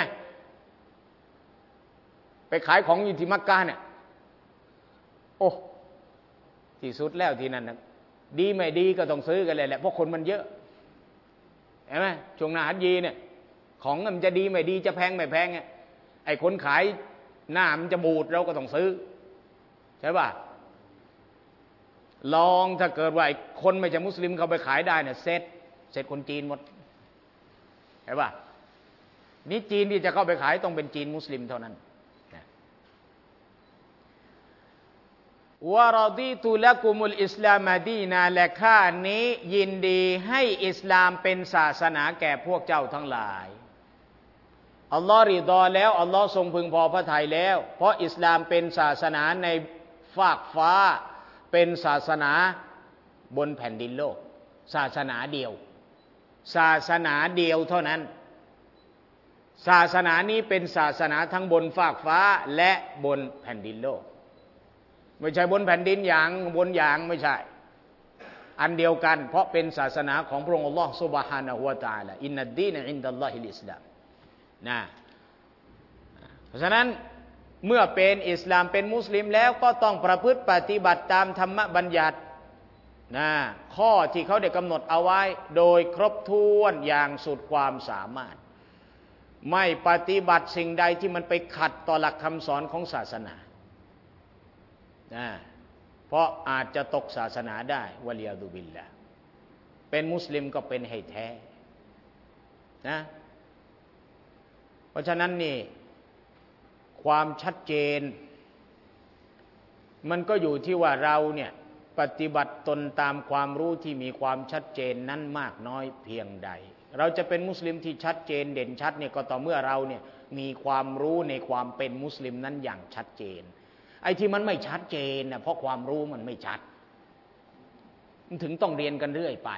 ไปขายของอยู่ที่มักกะเนี่ยโอ้ที่สุดแล้วที่นั่นนะดีไม่ดีก็ต้องซื้อกันเลยแหละเพราะคนมันเยอะเห็นไหมช่วงหน้าฮัจญีเนี่ยของมันจะดีไม่ดีจะแพงไม่แพงไงไอ้คนขายหน้ามันจะบูดเราก็ต้องซื้อใช่ป่ะลองถ้าเกิดว่าคนไม่ใช่มุสลิมเขาไปขายได้เนี่ยเซ็ตเซ็ตคนจีนหมดใช่ป่ะนี่จีนที่จะเข้าไปขายต้องเป็นจีนมุสลิมเท่านั้นวะรอดีตุละกุมุลอิสลามดีนาและข้านี้ยินดีให้อิสลามเป็นศาสนาแก่พวกเจ้าทั้งหลายอัลลอฮ์ริฎอแล้วอัลลอฮ์ทรงพึงพอพระทัยแล้วเพราะอิสลามเป็นศาสนาในฟากฟ้าเป็นศาสนาบนแผ่นดินโลกศาสนาเดียวศาสนาเดียวเท่านั้นศาสนานี้เป็นศาสนาทั้งบนฟากฟ้าและบนแผ่นดินโลกไม่ใช่บนแผ่นดินอย่างบนอย่างไม่ใช่อันเดียวกันเพราะเป็นศาสนาของพระองค์อัลลอฮฺซุบฮานะฮูวะตะอาลาอินนัดดีนอินดัลลอฮิลอิสลามนะเพราะฉะนั้นเมื่อเป็นอิสลามเป็นมุสลิมแล้วก็ต้องประพฤติปฏิบัติตามธรรมบัญญัตินะข้อที่เขาได้กำหนดเอาไว้โดยครบถ้วนอย่างสุดความสามารถไม่ปฏิบัติสิ่งใดที่มันไปขัดต่อหลักคำสอนของศาสนานะเพราะอาจจะตกศาสนาได้วะลียาซุบิลละเป็นมุสลิมก็เป็นให้แท้นะเพราะฉะนั้นนี่ความชัดเจนมันก็อยู่ที่ว่าเราเนี่ยปฏิบัติตนตามความรู้ที่มีความชัดเจนนั้นมากน้อยเพียงใดเราจะเป็นมุสลิมที่ชัดเจนเด่นชัดเนี่ยก็ต่อเมื่อเราเนี่ยมีความรู้ในความเป็นมุสลิมนั้นอย่างชัดเจนไอ้ที่มันไม่ชัดเจนนะเพราะความรู้มันไม่ชัดมันถึงต้องเรียนกันเรื่อยไป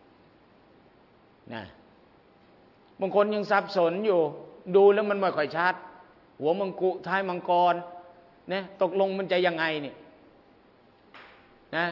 นะบางคนยังสับสนอยู่ดูแล้วมันไม่ค่อยชัดหัวมังกุท้ายมังกรนะตกลงมันจะยังไงนี่นะ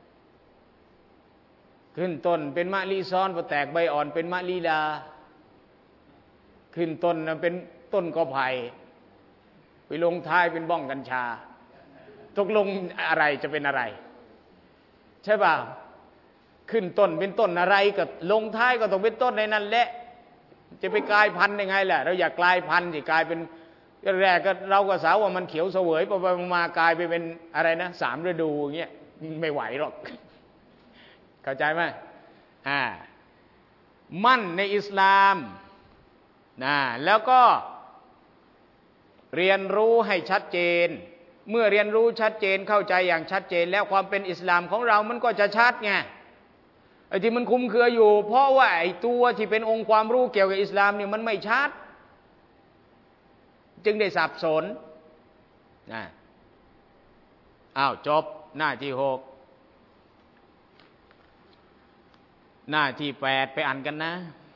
ขึ้นต้นเป็นมะลิซ้อนพอแตกใบอ่อนเป็นมะลิลาขึ้นต้นนะเป็นต้นกอไผ่ไปลงท้ายเป็นบ้องกัญชาตกลงอะไรจะเป็นอะไรใช่ป่ะขึ้นต้นเป็นต้นอะไรก็ลงท้ายก็ต้องเป็นต้นในนั้นแหละจะไปกลายพันธุ์ยังไงล่ะเราอยากกลายพันธุ์สิกลายเป็นแรกก็เราก็สาวว่ามันเขียวเสวยไปมากลายไปเป็นอะไรนะสามฤดูอย่างเงี้ยไม่ไหวหรอกเข้าใจไหมอ่ามั่นในอิสลามนะแล้วก็เรียนรู้ให้ชัดเจนเมื่อเรียนรู้ชัดเจนเข้าใจอย่างชัดเจนแล้วความเป็นอิสลามของเรามันก็จะชัดไงไอ้ที่มันคุมเครืออยู่เพราะว่าไอ้ตัวที่เป็นองค์ความรู้เกี่ยวกับอิสลามเนี่ยมันไม่ชัดจึงได้สับสนนะอ้าวจบหน้าที่หกหน้าที่แปดไปอ่านกันนะ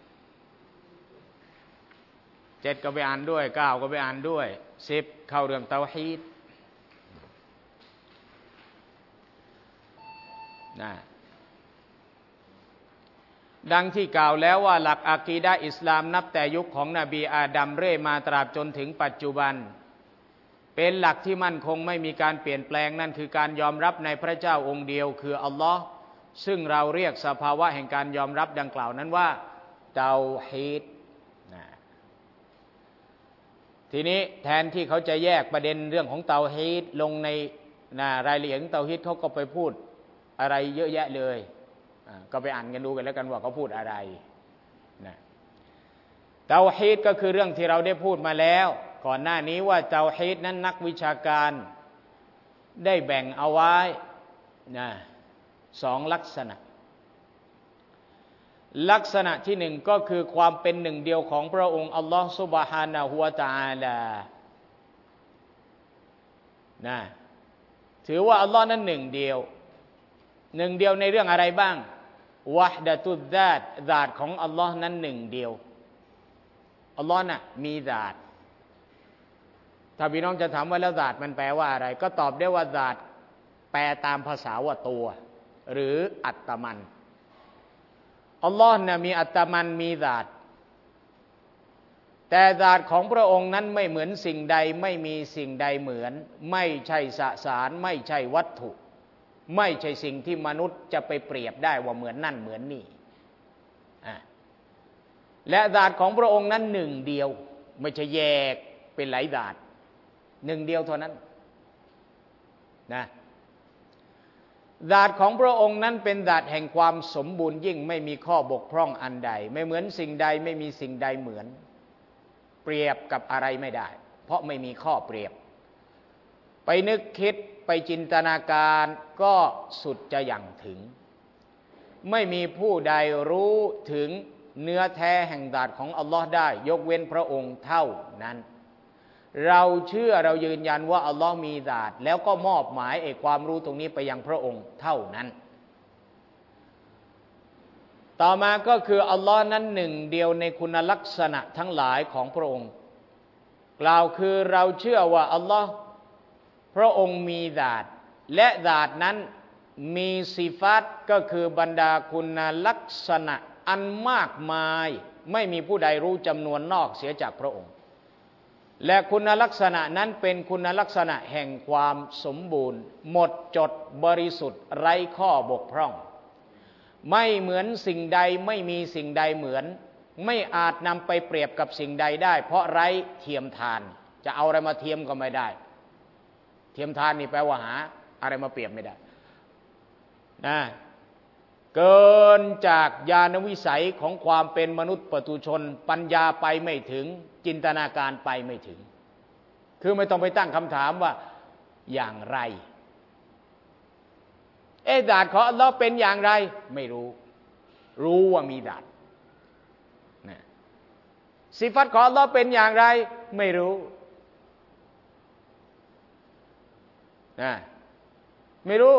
เจ็ดก็ไปอ่านด้วยเก้าก็ไปอ่านด้วยสิบเข้าเรื่องเตาฮีดนะดังที่กล่าวแล้วว่าหลักอะกีดะห์อิสลามนับแต่ยุคของนบีอาดัมเรื่อยมาตราบจนถึงปัจจุบันเป็นหลักที่มั่นคงไม่มีการเปลี่ยนแปลงนั่นคือการยอมรับในพระเจ้าองค์เดียวคืออัลลอฮ์ซึ่งเราเรียกสภาวะแห่งการยอมรับดังกล่าวนั้นว่าเตาฮีดนะทีนี้แทนที่เขาจะแยกประเด็นเรื่องของเตาฮีดลงในนะรายละเอียดของเตาฮีดเขาก็ไปพูดอะไรเยอะแยะเลยก็ไปอ่านกันดูกันแล้วกันว่าเขาพูดอะไรนะเตาฮีดก็คือเรื่องที่เราได้พูดมาแล้วก่อนหน้านี้ว่าเตาฮีดนั้นนักวิชาการได้แบ่งเอาไว้นะสองลักษณะลักษณะที่หนึ่งก็คือความเป็นหนึ่งเดียวของพระองค์อัลลอฮฺซุบฮานะฮูวะตะอาลานะถือว่าอัลลอฮ์นั้นหนึ่งเดียวหนึ่งเดียวในเรื่องอะไรบ้างวะฮดะตุซซาตซาตของอัลลอฮ์นั้นหนึ่งเดียวอัลลอฮ์น่ะมีซาตถ้าพี่น้องจะถามว่าแล้วซาตมันแปลว่าอะไรก็ตอบได้ว่าซาตแปลตามภาษาว่าตัวหรืออัตมันอัลลอฮ์เนี่ยมีอัตมันมีซาตแต่ซาตของพระองค์นั้นไม่เหมือนสิ่งใดไม่มีสิ่งใดเหมือนไม่ใช่สสารไม่ใช่วัตถุไม่ใช่สิ่งที่มนุษย์จะไปเปรียบได้ว่าเหมือนนั่นเหมือนนี่และซาตของพระองค์นั้นหนึ่งเดียวไม่ใช่แยกเป็นหลายซาตหนึ่งเดียวเท่านั้นนะซาตของพระองค์นั้นเป็นซาตแห่งความสมบูรณ์ยิ่งไม่มีข้อบกพร่องอันใดไม่เหมือนสิ่งใดไม่มีสิ่งใดเหมือนเปรียบกับอะไรไม่ได้เพราะไม่มีข้อเปรียบไปนึกคิดไปจินตนาการก็สุดจะอย่างถึงไม่มีผู้ใดรู้ถึงเนื้อแท้แห่งซาตของอัลลอฮ์ได้ยกเว้นพระองค์เท่านั้นเราเชื่อเรายืนยันว่าอัลลอฮ์มีซาตแล้วก็มอบหมายไอ้ความรู้ตรงนี้ไปยังพระองค์เท่านั้นต่อมาก็คืออัลลอฮ์นั้นหนึ่งเดียวในคุณลักษณะทั้งหลายของพระองค์กล่าวคือเราเชื่อว่าอัลลอฮ์พระองค์มีซาตและซาตนั้นมีสิฟัตก็คือบรรดาคุณลักษณะอันมากมายไม่มีผู้ใดรู้จำนวนนอกเสียจากพระองค์และคุณลักษณะนั้นเป็นคุณลักษณะแห่งความสมบูรณ์หมดจดบริสุทธิ์ไร้ข้อบกพร่องไม่เหมือนสิ่งใดไม่มีสิ่งใดเหมือนไม่อาจนำไปเปรียบกับสิ่งใดได้เพราะไร้เทียมทานจะเอาอะไรมาเทียมก็ไม่ได้เทียมทานนี่แปลว่าหาอะไรมาเปรียบไม่ได้นะเกินจากญาณวิสัยของความเป็นมนุษย์ปุถุชนปัญญาไปไม่ถึงจินตนาการไปไม่ถึงคือไม่ต้องไปตั้งคำถามว่าอย่างไรเอ๊ะซาตของอัลลอฮ์เป็นอย่างไรไม่รู้รู้ว่ามีซาตนะสิฟัตของอัลลอฮ์เป็นอย่างไรไม่รู้นะไม่รู้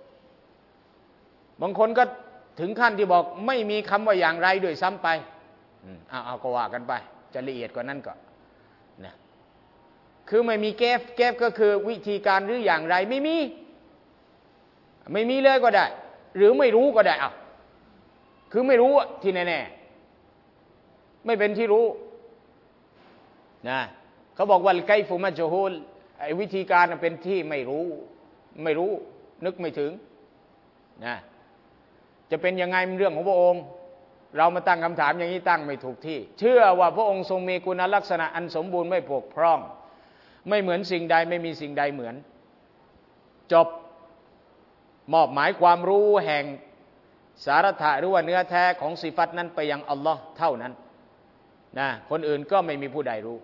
บางคนก็ถึงขั้นที่บอกไม่มีคำว่าอย่างไรด้วยซ้ำไปเอาเอาก็ว่ากันไปจะละเอียดกว่านั้นก็นะคือไม่มีแก้ฟแก้ฟก็คือวิธีการหรืออย่างไรไม่มีไม่มีเลยก็ได้หรือไม่รู้ก็ได้เอาคือไม่รู้ที่แน่ๆไม่เป็นที่รู้นะเขาบอกว่าไกฟุมัจฮูลไอ้วิธีการเป็นที่ไม่รู้ไม่รู้นึกไม่ถึงนะจะเป็นยังไงเป็นเรื่องของพระองค์เรามาตั้งคำถามอย่างนี้ตั้งไม่ถูกที่เชื่อว่าพระองค์ทรงมีคุณลักษณะอันสมบูรณ์ไม่บกพร่องไม่เหมือนสิ่งใดไม่มีสิ่งใดเหมือนจบมอบหมายความรู้แห่งสาระหรือว่าเนื้อแท้ของสิฟัตนั้นไปยังอัลลอฮ์เท่านั้นนะคนอื่นก็ไม่มีผู้ใดรู้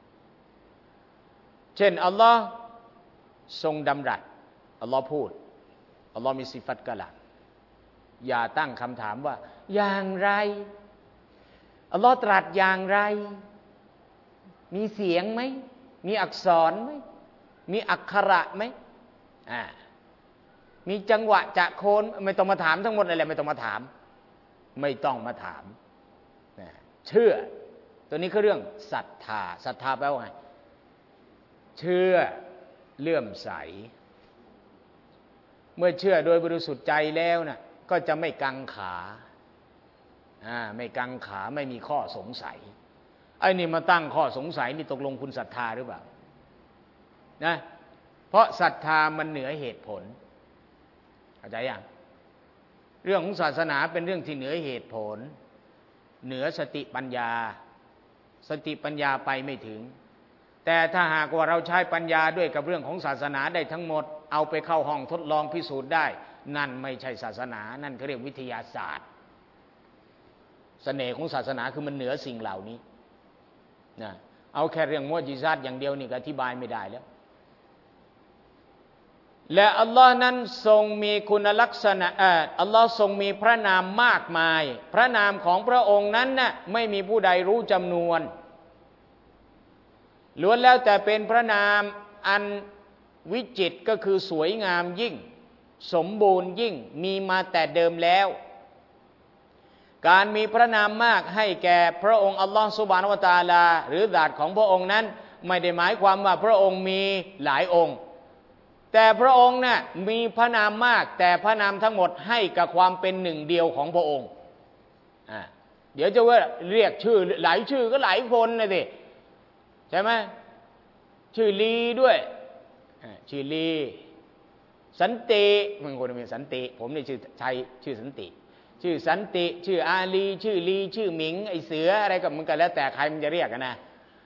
เช่นอัลลอฮ์ทรงดำรัสอัลลอฮ์พูดอัลลอฮ์มีสิฟัตกะลามอย่าตั้งคำถามว่าอย่างไรอัลลอฮ์ตรัสอย่างไรมีเสียงไหมมีอักษรไหมมีอักขระไหมอ่ามีจังหวะจะโคนไม่ต้องมาถามทั้งหมดอะไรไม่ต้องมาถามไม่ต้องมาถามนะเชื่อตัวนี้คือเรื่องศรัทธาศรัทธาแปลว่าไงเชื่อเลื่อมใสเมื่อเชื่อโดยบริสุทธิ์ใจแล้วนะก็จะไม่กังขาอ่าไม่กังขาไม่มีข้อสงสัยไอ้นี่มาตั้งข้อสงสัยนี่ตกลงคุณศรัทธาหรือเปล่านะเพราะศรัทธามันเหนือเหตุผลเข้าใจยังเรื่องของศาสนาเป็นเรื่องที่เหนือเหตุผลเหนือสติปัญญาสติปัญญาไปไม่ถึงแต่ถ้าหากว่าเราใช้ปัญญาด้วยกับเรื่องของศาสนาได้ทั้งหมดเอาไปเข้าห้องทดลองพิสูจน์ได้นั่นไม่ใช่ศาสนานั่นเขาเรียกวิทยาศาสตร์เสน่ห์ของศาสนาคือมันเหนือสิ่งเหล่านี้นะเอาแค่เรื่องมุอ์ญิซาตอย่างเดียวนี่ก็อธิบายไม่ได้แล้วและอัลลอฮ์นั้นทรงมีคุณลักษณะเอ่ออัลลอฮ์ทรงมีพระนามมากมายพระนามของพระองค์นั้นน่ะไม่มีผู้ใดรู้จำนวนล้วนแล้วแต่เป็นพระนามอันวิจิตรก็คือสวยงามยิ่งสมบูรณ์ยิ่งมีมาแต่เดิมแล้วการมีพระนามมากให้แก่พระองค์อัลลอฮ์ซุบฮานะฮูวะตะอาลาหรือญาติของพระองค์นั้นไม่ได้หมายความว่าพระองค์มีหลายองค์แต่พระองค์น่ะมีพระนามมากแต่พระนามทั้งหมดให้กับความเป็นหนึ่งเดียวของพระองค์อ่าเดี๋ยวจะว่าเรียกชื่อหลายชื่อก็หลายคนนะสิใช่ไหมชื่อลีด้วยชื่อลีสันติมันคนมีสันติผมนี่ชื่อชัยชื่อสันติชื่อสันติชื่ออาลีชื่อลีชื่อหมิงไอเสืออะไรก็มันก็แล้วแต่ใครมันจะเรียกกันนะ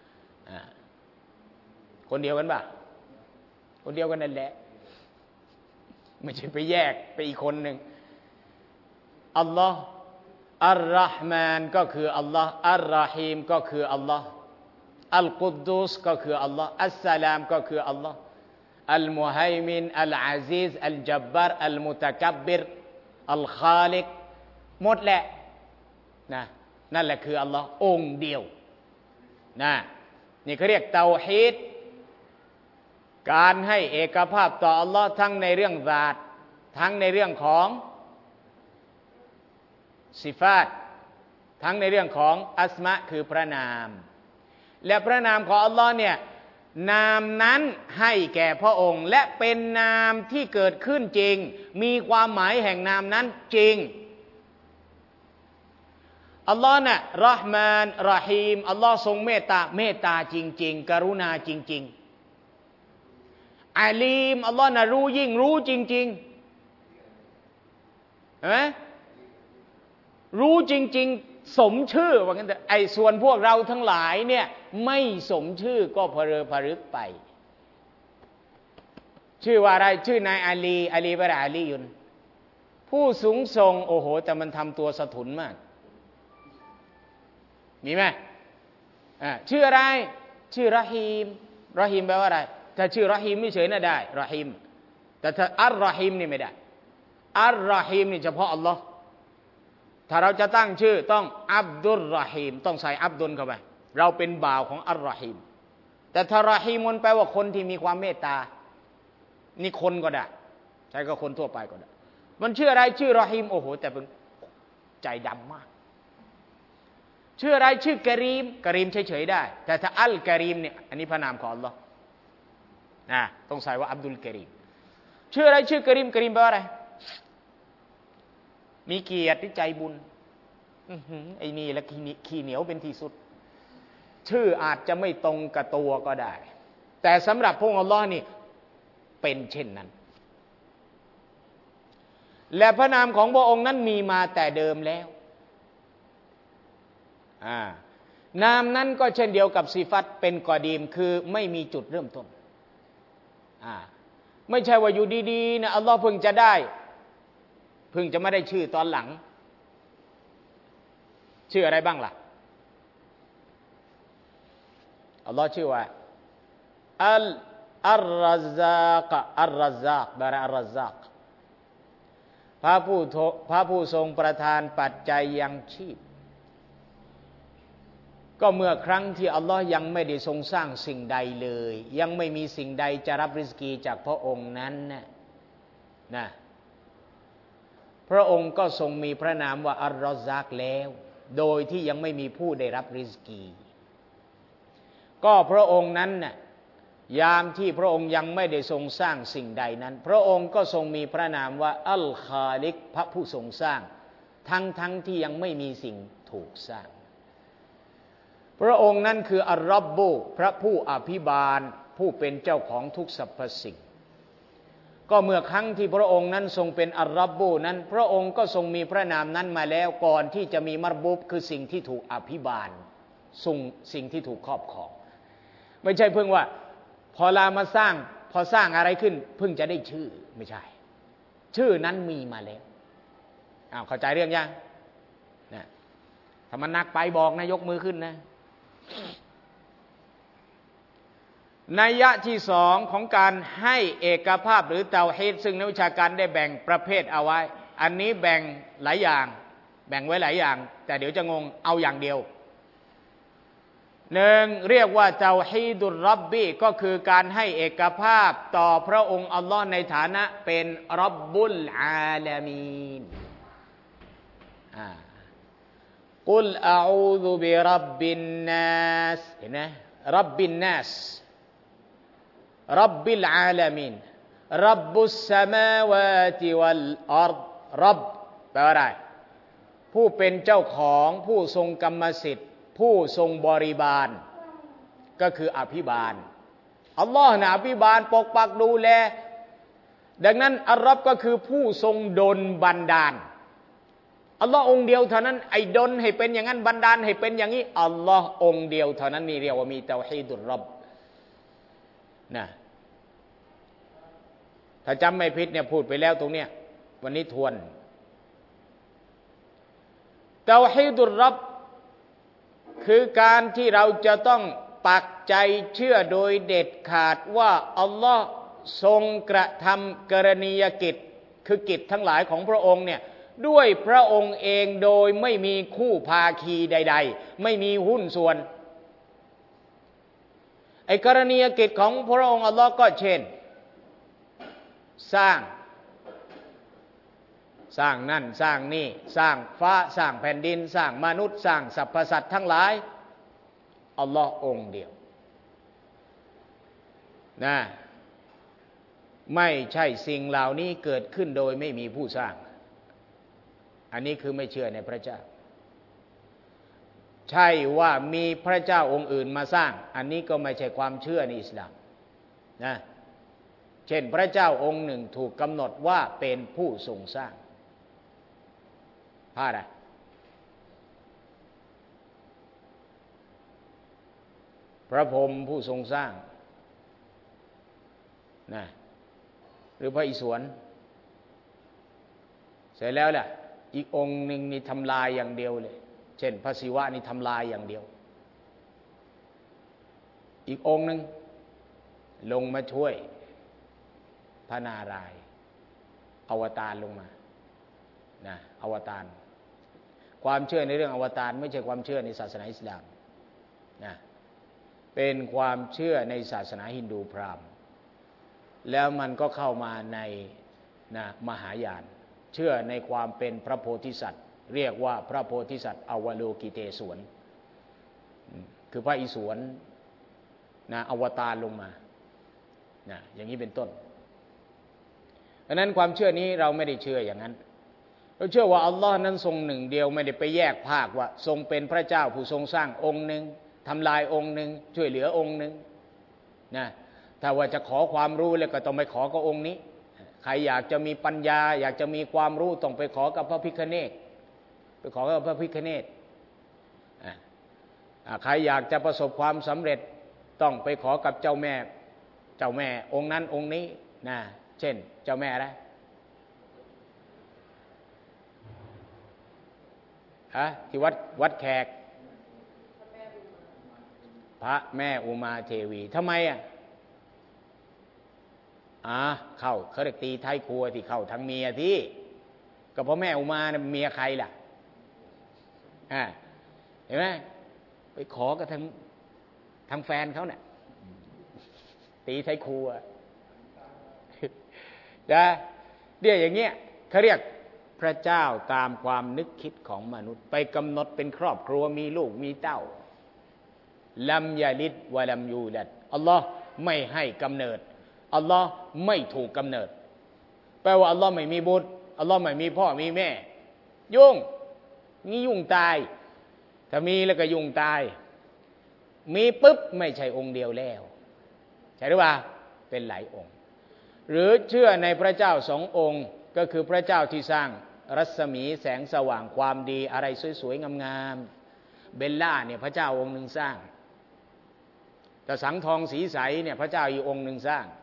คนเดียวกันป่ะคนเดียวกันนั่นแหละไม่ใช่ไปแยกไปอีกคนหนึ่งอัลลอฮ์อัลลอฮ์มานก็คืออัลลอฮ์อัลลอฮีมก็คืออัลลอฮ์อัลกุดดุสก็คืออัลลอฮ์อัสสลามก็คืออัลลอฮ์อัลมุฮัยมินอัลอาซิซอัลจับบาร์อัลมุตะกับบรอัลคาลิกหมดแหละนะนั่นแหละคืออัลลอฮ์องค์เดียวนะนี่เขาเรียกเตาฮีดการให้เอกภาพต่ออัลลอฮ์ทั้งในเรื่องญาติทั้งในเรื่องของสิฟาตทั้งในเรื่องของอัสมะคือพระนามและพระนามของอัลลอฮ์เนี่ยนามนั้นให้แก่พระองค์และเป็นนามที่เกิดขึ้นจริงมีความหมายแห่งนามนั้นจริงอัลลอฮ์น่ะรอห์มานรอฮีมอัลลอฮ์ทรงเมตตาเมตตาจริงๆกรุณาจริงๆอาลีมอัลลอฮ์น่ะรู้ยิ่งรู้จริงๆเห็นไหมรู้จริงๆสมชื่อว่างั้นแต่ไอ้ส่วนพวกเราทั้งหลายเนี่ยไม่สมชื่อก็เพลอพลึกไปชื่อว่าอะไรชื่อนายอาลีอาลีบะรอาลียุนผู้สูงส่งโอ้โหแต่มันทำตัวสะทุนมากมีไหมอ่าชื่ออะไรชื่อรอฮีมรอฮีมแปลว่าอะไรถ้าชื่อรอฮีมไม่เฉยน่าได้รอฮีมแต่ถ้าอัลรอฮีมนี่ไม่ได้อัลรอฮีมนี่เฉพาะอัลลอฮ์ถ้าเราจะตั้งชื่อต้องอับดุลรอฮีมต้องใส่อับดุลเข้าไปเราเป็นบ่าวของอัลรอฮีมแต่ถ้ารอฮีมมันแปลว่าคนที่มีความเมตตานี่คนก็ได้ใช่ก็คนทั่วไปก็ได้มันชื่ออะไรชื่อรอฮีมโอ้โหแต่เป็นใจดำมากชื่ออะไรชื่อกะรีมกะรีมเฉยๆได้แต่ถ้าอัลกะรีมเนี่ยอันนี้พระนามของอัลลอฮ์นะต้องใส่ว่าอับดุลกะรีมชื่ออะไรชื่อกะรีมกะรีมแปลว่าอะไรมีเกียรติใจบุญไอ้นี่และขี้เหนียวเป็นที่สุดชื่ออาจจะไม่ตรงกับตัวก็ได้แต่สำหรับพระองค์อัลลอฮ์นี่เป็นเช่นนั้นและพระนามของพระองค์นั้นมีมาแต่เดิมแล้วนามนั้นก็เช่นเดียวกับซิฟัตเป็นกอดีมคือไม่มีจุดเริ่มต้นไม่ใช่ว่าอยู่ดีๆนะอัลลอฮ์เพิ่งจะได้เพิ่งจะไม่ได้ชื่อตอนหลังชื่ออะไรบ้างล่ะอัลลอฮ์ชื่อว่าอัลอัลรัซซากอัลรัซซากบาระอัลรัซซากพระผู้พระผู้ทรงประทานปัจจัยยังชีพก็เมื่อครั้งที่อัลลอฮ์ยังไม่ได้ทรงสร้างสิ่งใดเลยยังไม่มีสิ่งใดจะรับริสกีจากพระองค์นั้นนะนะพระองค์ก็ทรงมีพระนามว่าอัลรอซากแล้วโดยที่ยังไม่มีผู้ได้รับริสกีก็พระองค์นั้นน่ะยามที่พระองค์ยังไม่ได้ทรงสร้างสิ่งใดนั้นพระองค์ก็ทรงมีพระนามว่าอัลคาลิกพระผู้ทรงสร้างทั้งทั้งที่ยังไม่มีสิ่งถูกสร้างพระองค์นั้นคืออัลร็อบบุพระผู้อภิบาลผู้เป็นเจ้าของทุกสรรพสิ่งก็เมื่อครั้งที่พระองค์นั้นทรงเป็นอัลรับบูนั้นพระองค์ก็ทรงมีพระนามนั้นมาแล้วก่อนที่จะมีมัรบูบคือสิ่งที่ถูกอภิบาลส่งสิ่งที่ถูกครอบครองไม่ใช่เพิ่งว่าพอลามาสร้างพอสร้างอะไรขึ้นเพิ่งจะได้ชื่อไม่ใช่ชื่อนั้นมีมาแล้วอ้าวเข้าใจเรื่องยังนะถ้ามันหนักไปบอกนะยกมือขึ้นนะนัยยะที่สองของการให้เอกภาพหรือเตาฮีดซึ่งนักวิชาการได้แบ่งประเภทเอาไว้อันนี้แบ่งหลายอย่างแบ่งไว้หลายอย่างแต่เดี๋ยวจะงงเอาอย่างเดียวหนึ่งเรียกว่าเตาฮีดุลร็อบบีก็คือการให้เอกภาพต่อพระองค์อัลลอฮ์ในฐานะเป็นร็อบบุลอาลามีนกุลอาอูซุบิร็อบบินนัสเห็นไหมร็อบบินนัสร็อบบิลอาลามีนร็อบบุสสมาวาติวัลอัรฎร็อบแปลว่าอะไรผู้เป็นเจ้าของผู้ทรงกรรมสิทธิ์ผู้ทรงบริบาลก็คืออภิบาลอัลลอฮ์นะอภิบาลปกปักดูแลดังนั้นอัลร็อบก็คือผู้ทรงดลบันดาลอัลลอฮ์องเดียวเท่านั้นไอ้ดลให้เป็นอย่างนั้นบันดาลให้เป็นอย่างนี้อัลลอฮ์องเดียวเท่านั้นนี่เรียกว่ามีเตาฮีดุลร็อบนะถ้าจำไม่ผิดเนี่ยพูดไปแล้วตรงเนี้ยวันนี้ทวนเตาฮีดุลร็อบคือการที่เราจะต้องปักใจเชื่อโดยเด็ดขาดว่าอัลลอฮ์ทรงกระทำกรณียกิจคือกิจทั้งหลายของพระองค์เนี่ยด้วยพระองค์เองโดยไม่มีคู่ภาคีใดๆไม่มีหุ้นส่วนไอ้กรณียกิจของพระองค์อัลลอฮ์ก็เช่นสร้างสร้างนั่นสร้างนี่สร้างฟ้าสร้างแผ่นดินสร้างมนุษย์สร้างสรรพสัตว์ทั้งหลายอัลลอฮ์องค์เดียวนะไม่ใช่สิ่งเหล่านี้เกิดขึ้นโดยไม่มีผู้สร้างอันนี้คือไม่เชื่อในพระเจ้าใช่ว่ามีพระเจ้าองค์อื่นมาสร้างอันนี้ก็ไม่ใช่ความเชื่อในอิสลามนะเช่นพระเจ้าองค์หนึ่งถูกกำหนดว่าเป็นผู้ทรงสร้างพระอะไรพระพรหมผู้ทรงสร้างนะหรือพระอิศวรเสร็จแล้วแหละอีกองค์หนึ่งนี่ทำลายอย่างเดียวเลยเช่นพระศิวะนี่ทำลายอย่างเดียวอีกองค์หนึ่งลงมาช่วยพระนารายณ์อวตารลงมานะอวตารความเชื่อในเรื่องอวตารไม่ใช่ความเชื่อในศาสนาอิสลามนะเป็นความเชื่อในศาสนาฮินดูพราหมณ์แล้วมันก็เข้ามาในนะมหายานเชื่อในความเป็นพระโพธิสัตว์เรียกว่าพระโพธิสัตว์อวโลกิเตศวรคือพระอิศวรนะอวตารลงมานะอย่างนี้เป็นต้นเพราะนั้นความเชื่อนี้เราไม่ได้เชื่ออย่างนั้นเราเชื่อว่าอัลลอฮ์นั้นทรงหนึ่งเดียวไม่ได้ไปแยกภาคว่าทรงเป็นพระเจ้าผู้ทรงสร้างองค์หนึ่งทำลายองค์หนึ่งช่วยเหลือองค์หนึ่งนะถ้าว่าจะขอความรู้แล้วก็ต้องไปขอกับองค์นี้ใครอยากจะมีปัญญาอยากจะมีความรู้ต้องไปขอกับพระพิฆเนศไปขอกับพระพิฆเนศใครอยากจะประสบความสำเร็จต้องไปขอกับเจ้าแม่เจ้าแม่องค์นั้นองค์นี้นะเช่นเจ้าแม่อะไรฮะที่วัดวัดแขกพระแม่อุมาเทวีทำไมอ่ะอ่าเข้าเขาเรียกตีไทยครัวที่เข้าทั้งเมียที่ก็เพราะแม่อุมาเนี่ยเมียใครล่ะอ่าเห็นไหมไปขอกับทั้งทั้งแฟนเขาเนี่ยตีไทยครัวนะเรียกอย่างเงี้ยเขาเรียกพระเจ้าตามความนึกคิดของมนุษย์ไปกำหนดเป็นครอบครัวมีลูกมีเต้าลัมยาลิดวะลัมยูลัดอัลลอฮ์ไม่ให้กำเนิดอัลลอฮ์ไม่ถูกกำเนิดแปลว่าอัลลอฮ์ไม่มีบุตรอัลลอฮ์ไม่มีพ่อมีแม่ยุ่งนี่ยุ่งตายถ้ามีแล้วก็ยุ่งตายมีปุ๊บไม่ใช่องค์เดียวแล้วช่หรือเปล่าเป็นหลายองค์หรือเชื่อในพระเจ้าสององค์ก็คือพระเจ้าที่สร้างรัศมีแสงสว่างความดีอะไรสวยๆงามๆเบลล่าเนี่ยพระเจ้าองค์หนึ่งสร้างแต่สังทองสีใสเนี่ยพระเจ้าอีกองค์หนึ่งสร้าง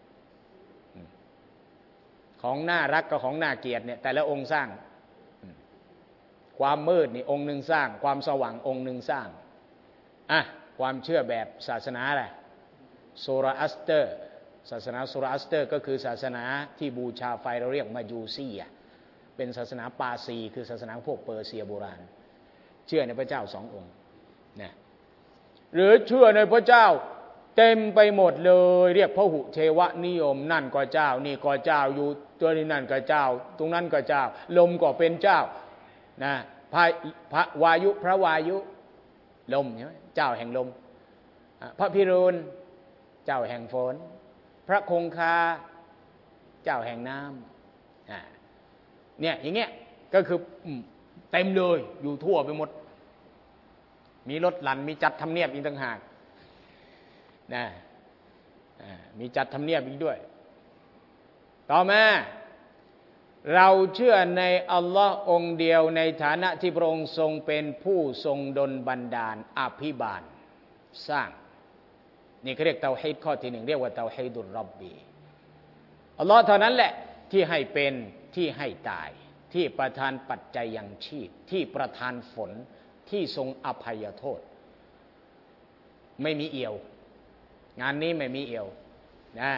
ของน่ารักกับของน่าเกลียดเนี่ยแต่ละองค์สร้างความมืดนี่องค์หนึ่งสร้างความสว่างองค์หนึ่งสร้างอ่ะความเชื่อแบบศาสนาอะไรโซราอัสเตอร์ศาสนาโซราอัสเตอร์ก็คือศาสนาที่บูชาไฟเราเรียกมาจูซีอ่ะเป็นศาสนาปาซีคือศาสนาพวกเปอร์เซียโบราณเชื่อในพระเจ้าสององค์นะหรือเชื่อในพระเจ้าเต็มไปหมดเลยเรียกพหุเทวนิยมนั่นก็เจ้านี่ก็เจ้าอยู่ตัวนี้นั่นก็เจ้าตรงนั้นก็เจ้าลมก็เป็นเจ้านะพระพระวายุพระวายุลมใช่ไหมเจ้าแห่งลมพระพิรุณเจ้าแห่งฝนพระคงคาเจ้าแห่งน้ำเนี่ยอย่างเงี้ยก็คือเต็มเลยอยู่ทั่วไปหมดมีรถหลั่นมีจัดทำเนียบอีกต่างหากนะมีจัดทำเนียบอีกด้วยต่อมาเราเชื่อในอัลลอฮ์องค์เดียวในฐานะที่พระองค์ทรงเป็นผู้ทรงดลบันดาลอภิบาลสร้างนี่เขาเรียกเตาฮีดข้อที่หนึ่งเรียกว่าเตาฮีดุลร็อบบีอัลลอฮ์เท่านั้นแหละที่ให้เป็นที่ให้ตายที่ประทานปัจจัยยังชีพที่ประทานฝนที่ทรงอภัยโทษไม่มีเอี่ยวงานนี้ไม่มีเอี่ยวนะ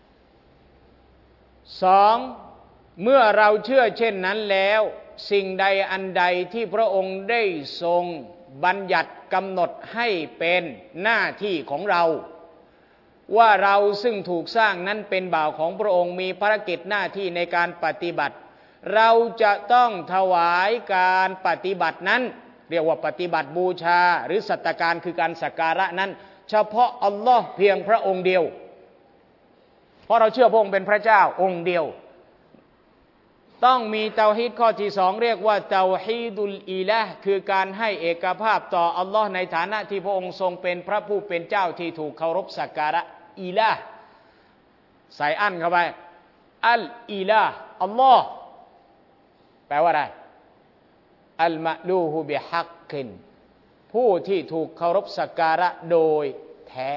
สองเมื่อเราเชื่อเช่นนั้นแล้วสิ่งใดอันใดที่พระองค์ได้ทรงบัญญัติกำหนดให้เป็นหน้าที่ของเราว่าเราซึ่งถูกสร้างนั้นเป็นบ่าวของพระองค์มีภารกิจหน้าที่ในการปฏิบัติเราจะต้องถวายการปฏิบัตินั้นเรียกว่าปฏิบัติบูชาหรือสัตการคือการสักการะนั้นเฉพาะอัลลอฮ์เพียงพระองค์เดียวเพราะเราเชื่อพระองค์เป็นพระเจ้าองค์เดียวต้องมีเตาฮีดข้อที่สองเรียกว่าเตาฮีดุลอิละห์คือการให้เอกภาพต่ออัลลอฮ์ในฐานะที่พระองค์ทรงเป็นพระผู้เป็นเจ้าที่ถูกเคารพสักการะอิละห์ใส่อันเข้าไปอัลอิละห์อัลลอฮ์แปลว่าอะไรอัลมะลูฮุบิฮักกินผู้ที่ถูกเคารพสักการะโดยแท้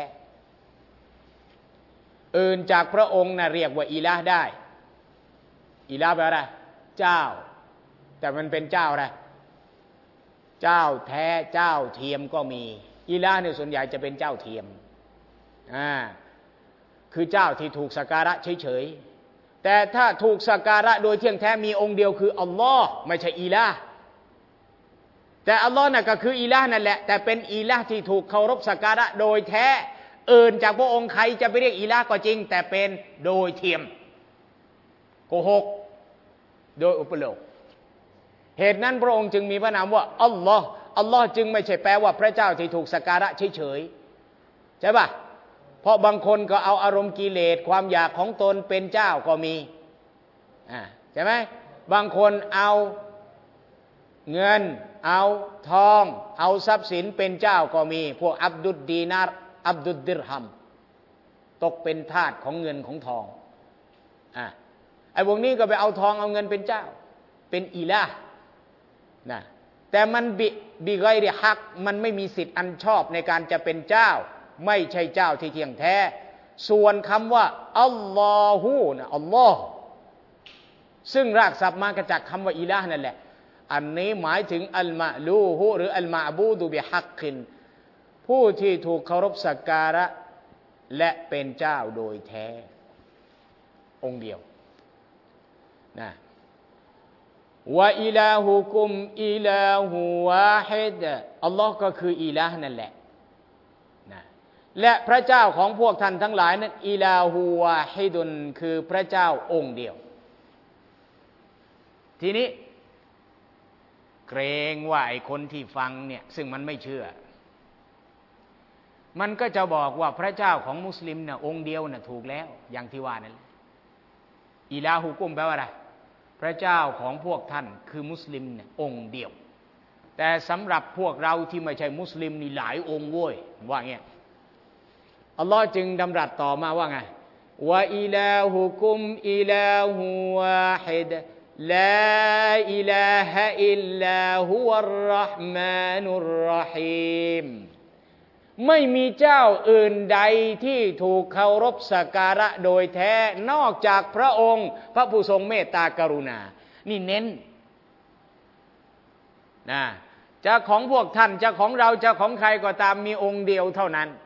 อื่นจากพระองค์น่ะเรียกว่าอิละห์ได้อิละห์แปลว่าอะไรเจ้าแต่มันเป็นเจ้าอะไรเจ้าแท้เจ้าเทียมก็มีอิละห์เนี่ยส่วนใหญ่จะเป็นเจ้าเทียมอ่าคือเจ้าที่ถูกสักการะเฉยๆแต่ถ้าถูกสักการะโดยเที่ยงแท้มีองค์เดียวคืออัลลอฮ์ไม่ใช่อิละห์แต่อัลลอฮ์น่ะก็คืออิละห์นั่นแหละแต่เป็นอิละห์ที่ถูกเคารพสักการะโดยแท้อื่นจากพระองค์ใครจะไปเรียกอิละห์ก็จริงแต่เป็นโดยเทียมโกหกโดยอุปโลกเหตุนั้นพระองค์จึงมีพระนามว่าอัลลอฮ์อัลลอฮ์จึงไม่ใช่แปลว่าพระเจ้าที่ถูกสักการะเฉยๆใช่ป่ะเพราะบางคนก็เอาอารมณ์กิเลสความอยากของตนเป็นเจ้าก็มีอ่าใช่ไหมบางคนเอาเงินเอาทองเอาทรัพย์สินเป็นเจ้าก็มีพวกอับดุลดีนาร์อับดุลดิรฮัมตกเป็นทาสของเงินของทองอ่าไอ้พวกนี้ก็ไปเอาทองเอาเงินเป็นเจ้าเป็นอิละห์นะแต่มันบิบิไกรฮักมันไม่มีสิทธิ์อันชอบในการจะเป็นเจ้าไม่ใช่เจ้าที่เที่ยงแท้ส่วนคำว่าอัลลอฮุนะอัลลอฮ์ซึ่งรากศัพท์มาจากคำว่าอิละห์นั่นแหละอันนี้หมายถึงอัลมะลูฮุหรืออัลมะบูดุบิฮักกินผู้ที่ถูกเคารพสักการะและเป็นเจ้าโดยแท้องค์เดียวนะวะอิลาฮุกุมอิลาฮูวาฮิดอัลลอฮ์ก็คืออิละห์นั่นแหละนะและพระเจ้าของพวกท่านทั้งหลายนั้นอิลาฮูวาฮิดุนคือพระเจ้าองค์เดียวทีนี้เกรงว่าไอ้คนที่ฟังเนี่ยซึ่งมันไม่เชื่อมันก็จะบอกว่าพระเจ้าของมุสลิมเนี่ยองค์เดียวน่ะถูกแล้วอย่างที่ว่านั่นแหละอิลาฮุกุมแปลว่าอะไรพระเจ้าของพวกท่านคือมุสลิมเนี่ยองค์เดียวแต่สำหรับพวกเราที่ไม่ใช่มุสลิมนี่หลายองค์เว้ยว่าเงี้ยอัลลอฮ์จึงดำรัสต่อมาว่าไงวะอิลาฮุกุมอิลาฮุวาฮิดลาอิลาฮะอิลลาฮุวัรเราะห์มานุรเราะฮีมไม่มีเจ้าอื่นใดที่ถูกเคารพสักการะโดยแท้นอกจากพระองค์พระผู้ทรงเมตตากรุณานี่เน้นนะจะของพวกท่านจะของเราจะของใครก็ตามมีองค์เดียวเท่านั้น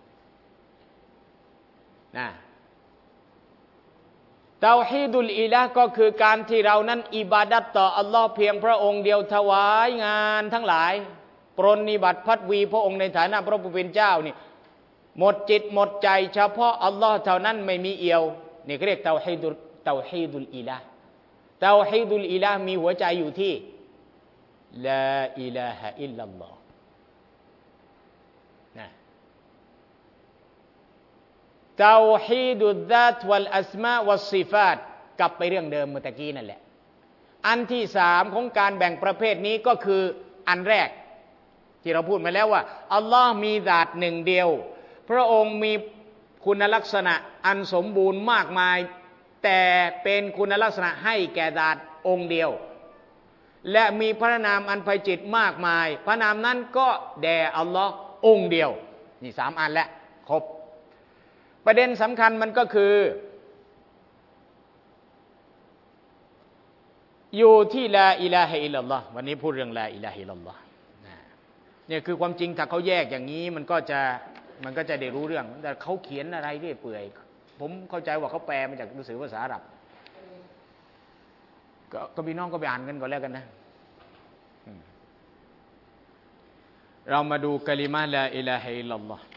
นะเตาฮีดุลอิละห์ก็คือการที่เรานั้นอิบาดัตต่ออัลลอฮ์เพียงพระองค์เดียวถวายงานทั้งหลายปรนนิบัติพัดวีพระองค์ในฐานะพระผู้เป็นเจ้านี่หมดจิตหมดใจเฉพาะอัลลอฮ์เท่านั้นไม่มีเอียวนี่เรียกเตาฮีดุลเตาฮีดุลอิละห์เตาฮีดุลอิละห์มีหัวใจอยู่ที่ลาอิลาฮะอิลลัลลอฮ์นะเตาฮีดุลซาตวัลอัสมาวัสซิฟาตกลับไปเรื่องเดิมเมื่อตะกี้นั่นแหละอันที่สามของการแบ่งประเภทนี้ก็คืออันแรกที่เราพูดมาแล้วว่าอัลลอฮ์มีญาติหนึ่งเดียวพระองค์มีคุณลักษณะอันสมบูรณ์มากมายแต่เป็นคุณลักษณะให้แก่ญาติองค์เดียวและมีพระนามอันไพจิตรมากมายพระนามนั้นก็แด่อัลลอฮ์องค์เดียวนี่สามอันแล้วครบประเด็นสำคัญมันก็คืออยู่ที่ลาอิลาฮะอิลลัลลอฮ์วันนี้พูดเรื่องลาอิลาฮะอิลลัลลอฮ์เนี่ยคือความจริงถ้าเขาแยกอย่างนี้มันก็จะมันก็จะได้รู้เรื่องแต่เขาเขียนอะไรเรื่อยเปื่อยผมเข้าใจว่าเขาแปลมาจากหนังสือภาษาอาหรับก็พี่น้องก็ไปอ่านกันก่อนแล้วกันนะเรามาดูกะลิมะห์ลาอิลาฮะอิลลัลลอฮ์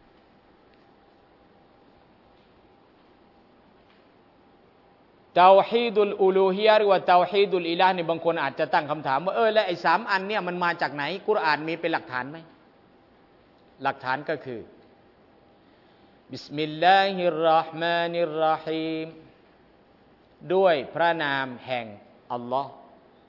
เตาฮีดุลอูลูฮียะหรือว่าเตาฮีดุลอิละห์นี่บางคนอาจจะตั้งคำถามว่าเออแล้วไอ้สามอันเนี่ยมันมาจากไหนกุรอานมีเป็นหลักฐานไหมหลักฐานก็คือบิสมิลลาฮิรเราะห์มานิรเราะฮีมด้วยพระนามแห่งอัลลอฮ์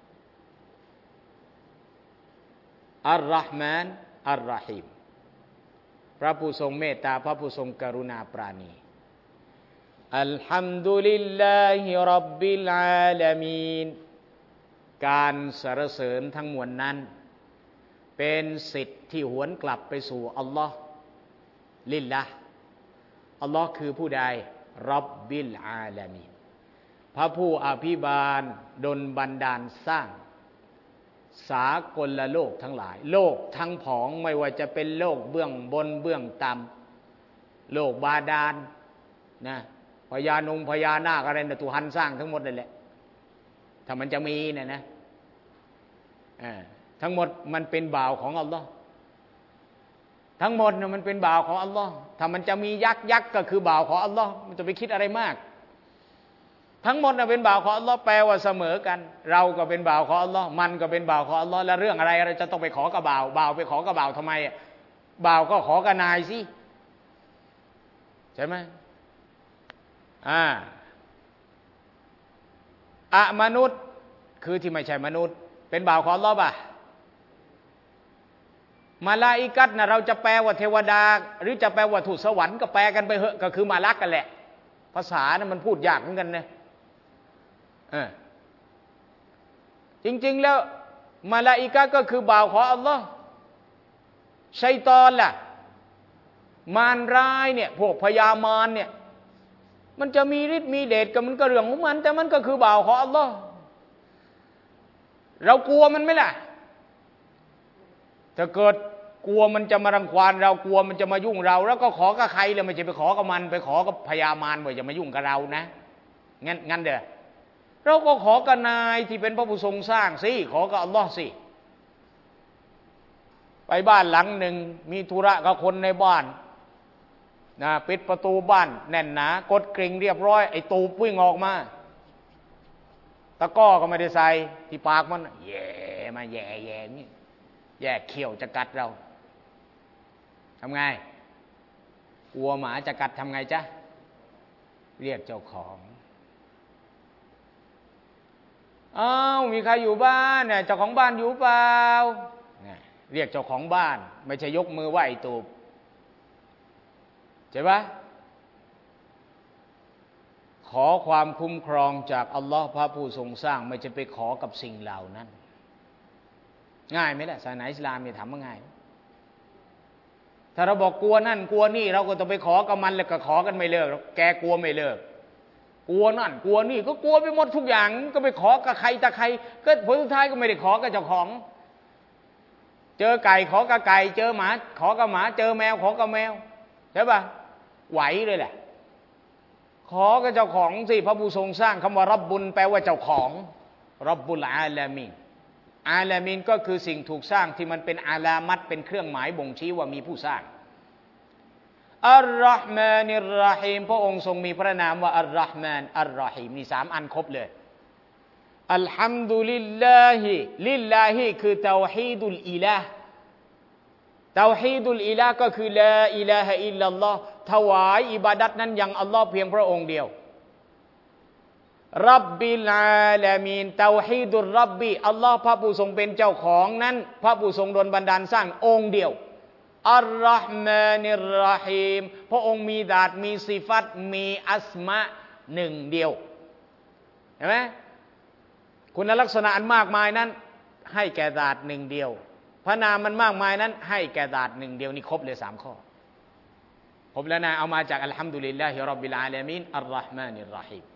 อัรเราะห์มานอัรเราะฮีมพระผู้ทรงเมตตาพระผู้ทรงกรุณาปราณีอัลฮัมดุลิลลาฮิร็อบบิลอาลามีนการสรรเสริญทั้งมวลนั้นเป็นสิทธิ์ที่หวนกลับไปสู่อัลลอฮ์ลิลละห์อัลลอฮ์คือผู้ใดร็อบบิลอาลามีนพระผู้อภิบาลดลบันดาลสร้างสากลโลกทั้งหลายโลกทั้งผองไม่ว่าจะเป็นโลกเบื้องบนเบื้องต่ำโลกบาดาลนะพญานงพญานาคอะไรนะตุฮันสร้างทั้งหมดนั่นแหละถ้ามันจะมีเนี่ยนะทั้งหมดมันเป็นบ่าวของอัลลอฮ์ทั้งหมดเนี่ยมันเป็นบ่าวของอัลลอฮ์ถ้ามันจะมียักษ์ยักษ์ก็คือบ่าวของอัลลอฮ์มันจะไปคิดอะไรมากทั้งหมดน่ะเป็นบ่าวของอัลลอฮ์แปลว่าเสมอกันเราก็เป็นบ่าวของอัลลอฮ์มันก็เป็นบ่าวของอัลลอฮ์แล้วเรื่องอะไรเราจะต้องไปขอกับบ่าวบ่าวไปขอกับบ่าวทำไมบ่าวก็ขอกับนายสิใช่ไหมอ่าอะมนุษย์คือที่ไม่ใช่มนุษย์เป็นบ่าวของอัลลอฮ์ป่ะมาลาอิกัตนะเราจะแปลว่าเทวดาหรือจะแปลว่าทูตสวรรค์ก็แปลกันไปเหอะก็คือมาลักกันแหละภาษานะมันพูดยากเหมือนกันนะเออจริงๆแล้วมาลาอิกะห์ก็คือบ่าวของอัลลอฮ์ชัยฏอนล่ะมารร้ายเนี่ยพวกพญามารเนี่ยมันจะมีฤทธิ์มีเดชก็มันก็เรื่องของมันแต่มันก็คือบ่าวของอัลลอฮ์เรากลัวมันไหมล่ะถ้าเกิดกลัวมันจะมารังควานเรากลัวมันจะมายุ่งเราแล้วก็ขอกับใครเลยไม่ใช่ไปขอกับมันไปขอกับพญามารว่าอย่ามายุ่งกับเรานะงั้นงั้นเด้อเราก็ขอกับนายที่เป็นพระผู้ทรงสร้างสิขอกับอัลลอฮ์สิไปบ้านหลังหนึ่งมีธุระกับคนในบ้านนะปิดประตูบ้านแน่นหนากดกริ่งเรียบร้อยไอ้ตูบวิ่งออกมาตะก้อก็ไม่ได้ใส่ที่ปากมันแย่มาแย่แย่นี่แย่เขี้ยวจะกัดเราทำไงกลัวหมาจะกัดทำไงจ๊ะเรียกเจ้าของอ้าวมีใครอยู่บ้านเนี่ยเจ้าของบ้านอยู่เปล่าเรียกเจ้าของบ้านไม่ใช่ยกมือไหว้ตูบใช่ปะขอความคุ้มครองจากอัลลอฮ์พระผู้ทรงสร้างไม่จะไปขอกับสิ่งเหล่านั้นง่ายไหมล่ะศาสนาอิสลามเนี่ยถามว่าง่ายถ้าเราบอกกลัวนั่นกลัวนี่เราก็ต้องไปขอกับมันแล้วก็ขอกันไม่เลิกแกกลัวไม่เลิกกลัวนั่นกลัวนี่ก็กลัวไปหมดทุกอย่างก็ไปขอกับใครตะใครก็ผลสุดท้ายก็ไม่ได้ขอกับเจ้าของเจอไก่ขอกับไก่เจอหมาขอกับหมาเจอแมวขอกับแมวใช่ป่ะไหวเลยแหละขอกับเจ้าของสิพระผู้ทรงสร้างคำว่ารับบุญแปลว่าเจ้าของรับบุลอาลามีนอาลามีนก็คือสิ่งถูกสร้างที่มันเป็นอาลามัตเป็นเครื่องหมายบ่งชี้ว่ามีผู้สร้างอัลลอฮ์มานิรเราะฮีมพระองค์ทรงมีพระนามว่าอัลลอฮ์มานอัลเราะฮีมนี่สามอันครบเลยอัลฮัมดุลิลลาฮิลิลลาฮิคือเตาฮีดุลอิลาห์เตาฮีดุลอิลาห์ก็คือลาอิลาฮะอิลลัลลอฮ์ถวายอิบาดัตนั้นยังอัลลอฮ์เพียงพระองค์เดียวรับบิลอาลามีนเตาฮีดุลรับบีอัลลอฮ์พระผู้ทรงเป็นเจ้าของนั้นพระผู้ทรงดลบันดาลสร้างองค์เดียวอัลลอฮ์มานิรเราะฮีมพระองค์มีดาตมีสิฟัตมีอัสมะหนึ่งเดียวเห็นไหมคุณลักษณะอันมากมายนั้นให้แก่ดาตหนึ่งเดียวพระนามมันมากมายนั้นให้แก่ดาตหนึ่งเดียวนี่ครบเลยสามข้อครบแล้วนะเอามาจากอัลฮัมดุลิลลาฮิร็อบบิลอาลามีนอัรเราะห์มานิรเราะฮีม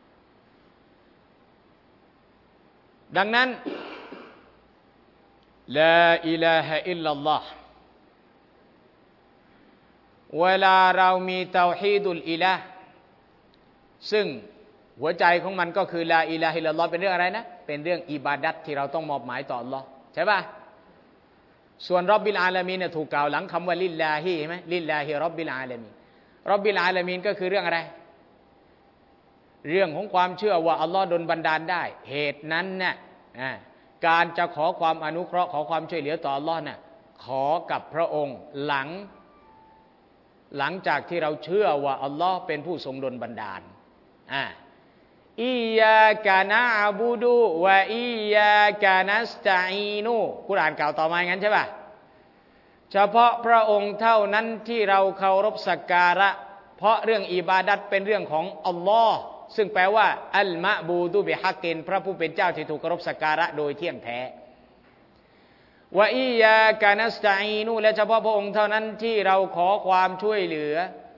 ดังนั้นลาอิลาฮะอิลลัลลอฮ์เวลาเรามีเตาฮีดุลอิลาห์ซึ่งหัวใจของมันก็คือลาอิลาฮะอิลลัลลอฮ์เป็นเรื่องอะไรนะเป็นเรื่องอิบาดัตที่เราต้องมอบหมายต่ออัลลอฮ์ใช่ป่ะส่วนร็อบบิลอาลามีนเนี่ยถูกกล่าวหลังคำว่าลิลลาฮิใช่ไหมลิลลาฮิร็อบบิลอาลามีนร็อบบิลอาลามีนก็คือเรื่องอะไรเรื่องของความเชื่อว่าอัลลอฮ์ดลบันดาลได้เหตุนั้นน่ะการจะขอความอนุเคราะห์ขอความช่วยเหลือต่ออัลลอฮ์น่ะขอกับพระองค์หลังหลังจากที่เราเชื่อว่าอัลลอฮ์เป็นผู้ทรงดลบันดาลอ่าอิยากะนะอ์บุดุวะอิยากะนัสตะอีนุกุรอานกล่าวต่อมาอย่างนั้นใช่ป่ะเฉพาะพระองค์เท่านั้นที่เราเคารพสักการะเพราะเรื่องอิบาดัตเป็นเรื่องของอัลลอฮ์ซึ่งแปลว่าอัลมะบูดุบิฮักกินพระผู้เป็นเจ้าที่ถูกเคารพสักการะโดยเที่ยงแท้วะอิยากะนัสตะอีนุและเฉพาะพระองค์เท่านั้นที่เราขอความช่วยเหลือ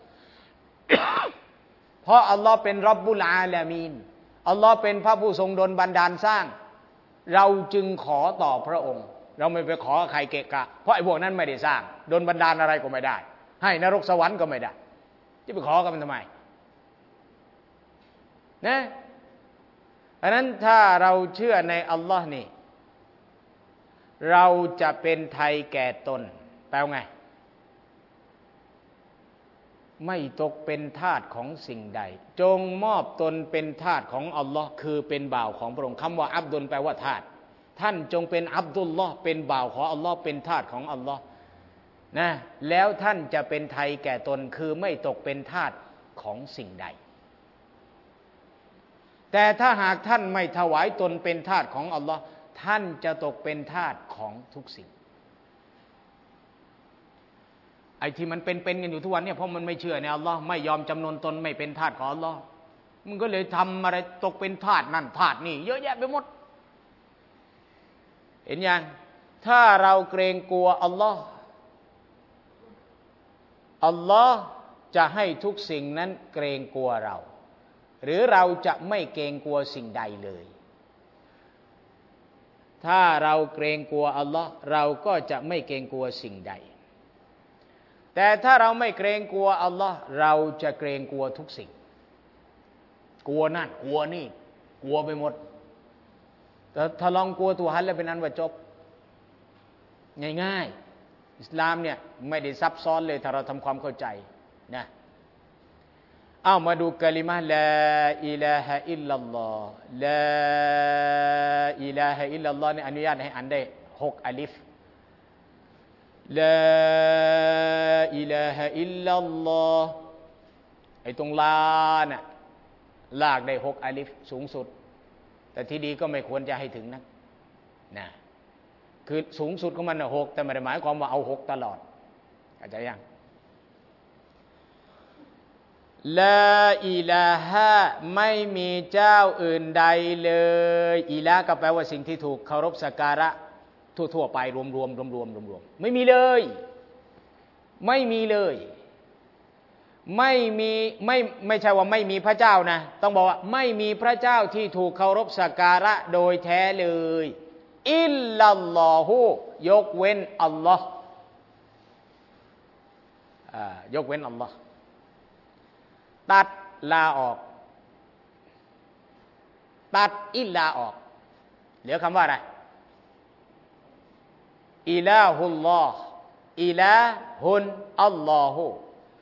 เพราะอัลลอฮ์เป็นร็อบบุลอาลามีนอัลลอฮ์เป็นพระผู้ทรงดลบันดาลสร้างเราจึงขอต่อพระองค์เราไม่ไปขอใครเกะกะเพราะไอ้พวกนั้นไม่ได้สร้างดลบันดาลอะไรก็ไม่ได้ให้นรกสวรรค์ก็ไม่ได้จะไปขอกันมันทำไมนะอันนั้นถ้าเราเชื่อในอัลลอฮ์นี่เราจะเป็นไทยแก่ตนแปลว่าไงไม่ตกเป็นทาสของสิ่งใดจงมอบตนเป็นทาสของอัลลอฮ์คือเป็นบ่าวของพระองค์คำว่าอับดุลแปลว่าทาสท่านจงเป็นอับดุลลอฮ์เป็นบ่าวของอัลลอฮ์เป็นทาสของอัลลอฮ์นะแล้วท่านจะเป็นไทยแก่ตนคือไม่ตกเป็นทาสของสิ่งใดแต่ถ้าหากท่านไม่ถวายตนเป็นทาสของอัลลอฮ์ท่านจะตกเป็นทาสของทุกสิ่งไอ้ที่มันเป็นๆกันอยู่ทุกวันเนี่ยเพราะมันไม่เชื่อในอัลลอฮ์ไม่ยอมจำนนตนไม่เป็นทาสของอัลลอฮ์มันก็เลยทำอะไรตกเป็นทาสนั่นทาสนี่เยอะแยะไปหมดเห็นยังถ้าเราเกรงกลัวอัลลอฮ์อัลลอฮ์จะให้ทุกสิ่งนั้นเกรงกลัวเราหรือเราจะไม่เกรงกลัวสิ่งใดเลยถ้าเราเกรงกลัวอัลลอฮ์เราก็จะไม่เกรงกลัวสิ่งใดแต่ถ้าเราไม่เกรงกลัวอัลลอฮ์เราจะเกรงกลัวทุกสิ่งกลัวนั่นกลัวนี่กลัวไปหมดแต่ถ้าลองกลัวตัวฮันแล้วเป็นนั้นว่าจบง่ายๆอิสลามเนี่ยไม่ได้ซับซ้อนเลยถ้าเราทำความเข้าใจนะเอามาดูกะลิมะห์ลาอิลาฮะอิลลัลลอฮ์ลาอิลาฮะอิลลัลลอฮ์เนี่ยอนุญาตให้อ่านได้หกอลิฟลาอิลาฮะอิลลัลลอฮ์ไอ้ตรงลาน่ะลากได้หกอลิฟสูงสุดแต่ที่ดีก็ไม่ควรจะให้ถึงนักนะคือสูงสุดของมันน่ะหกแต่ไม่ได้หมายความว่าเอาหกตลอดเข้าใจยังลาอิลาฮะไม่มีเจ้าอื่นใดเลยอิลาก็แปลว่าสิ่งที่ถูกเคารพสักการะทั่วๆไปรวมๆรวมๆรวมๆรวมๆไม่มีเลยไม่มีเลยไม่มีไม่ไม่ใช่ว่าไม่มีพระเจ้านะต้องบอกว่าไม่มีพระเจ้าที่ถูกเคารพสักการะโดยแท้เลยอิลลัลลอฮุยกเว้นอัลลอฮ์อ่ายกเว้นอัลลอฮ์ตัดลาออกตัดอิลลาออกเหลือคำว่าอะไรอิลาฮุลลอฮ์อิลาฮุนอัลลอฮุ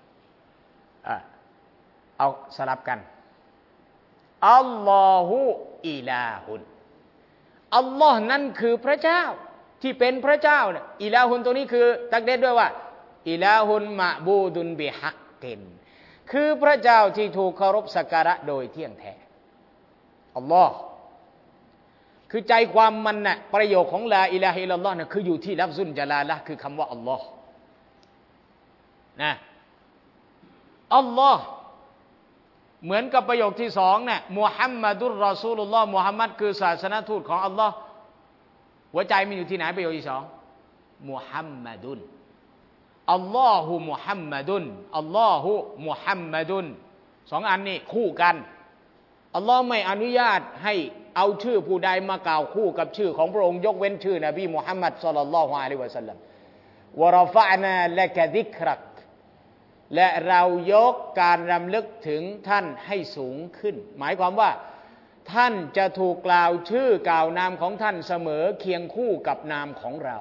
เอาสลับกันอัลลอฮุอิลาฮุนอัลลอฮ์นั่นคือพระเจ้าที่เป็นพระเจ้าเนี่ยอิลาฮุนตัวนี้คือตักเดดด้วยว่าอิลาฮุนมะบูดุนบิฮักกินคือพระเจ้าที่ถูกเคารพสักการะโดยเที่ยงแท้อัลลอฮ์คือใจความมันน่ะประโยคของลาอิลาฮะอิลลัลลอฮ์น่ะคืออยู่ที่ลัฟซุลญะลาละห์คือคำว่าอัลลอฮ์นะอัลลอฮ์เหมือนกับประโยคที่สองเนี่ยมุฮัมมัดุรรอซูลุลลอฮ์มุฮัมมัดคือศาสนทูตของอัลลอฮ์หัวใจมันอยู่ที่ไหนประโยคที่สองมุฮัมมัดุนอัลลอฮุมุฮัมมัดุนอัลลอฮุมุฮัมมัดุนสองอันนี้คู่กันอัลลอฮ์ไม่อนุญาตให้เอาชื่อผู้ใดมากล่าวคู่กับชื่อของพระองค์ยกเว้นชื่อนบีมุฮัมมัดศ็อลลัลลอฮุอะลัยฮิวะซัลลัมวะรอฟะนาละกะซิกรักและเรายกการรำลึกถึงท่านให้สูงขึ้นหมายความว่าท่านจะถูกกล่าวชื่อกล่าวนามของท่านเสมอเคียงคู่กับนามของเรา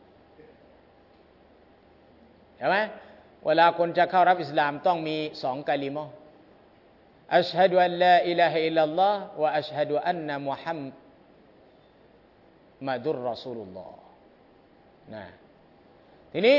เห็นไหมเวลาคนจะเข้ารับอิสลามต้องมีสองกะลิมะห์อัชฮะดุอัลลาอิลาฮะอิลลัลลอฮ์วะอัชฮะดุอันนะมุฮัมมัดุรรอซูลุลลอฮ์นะทีนี้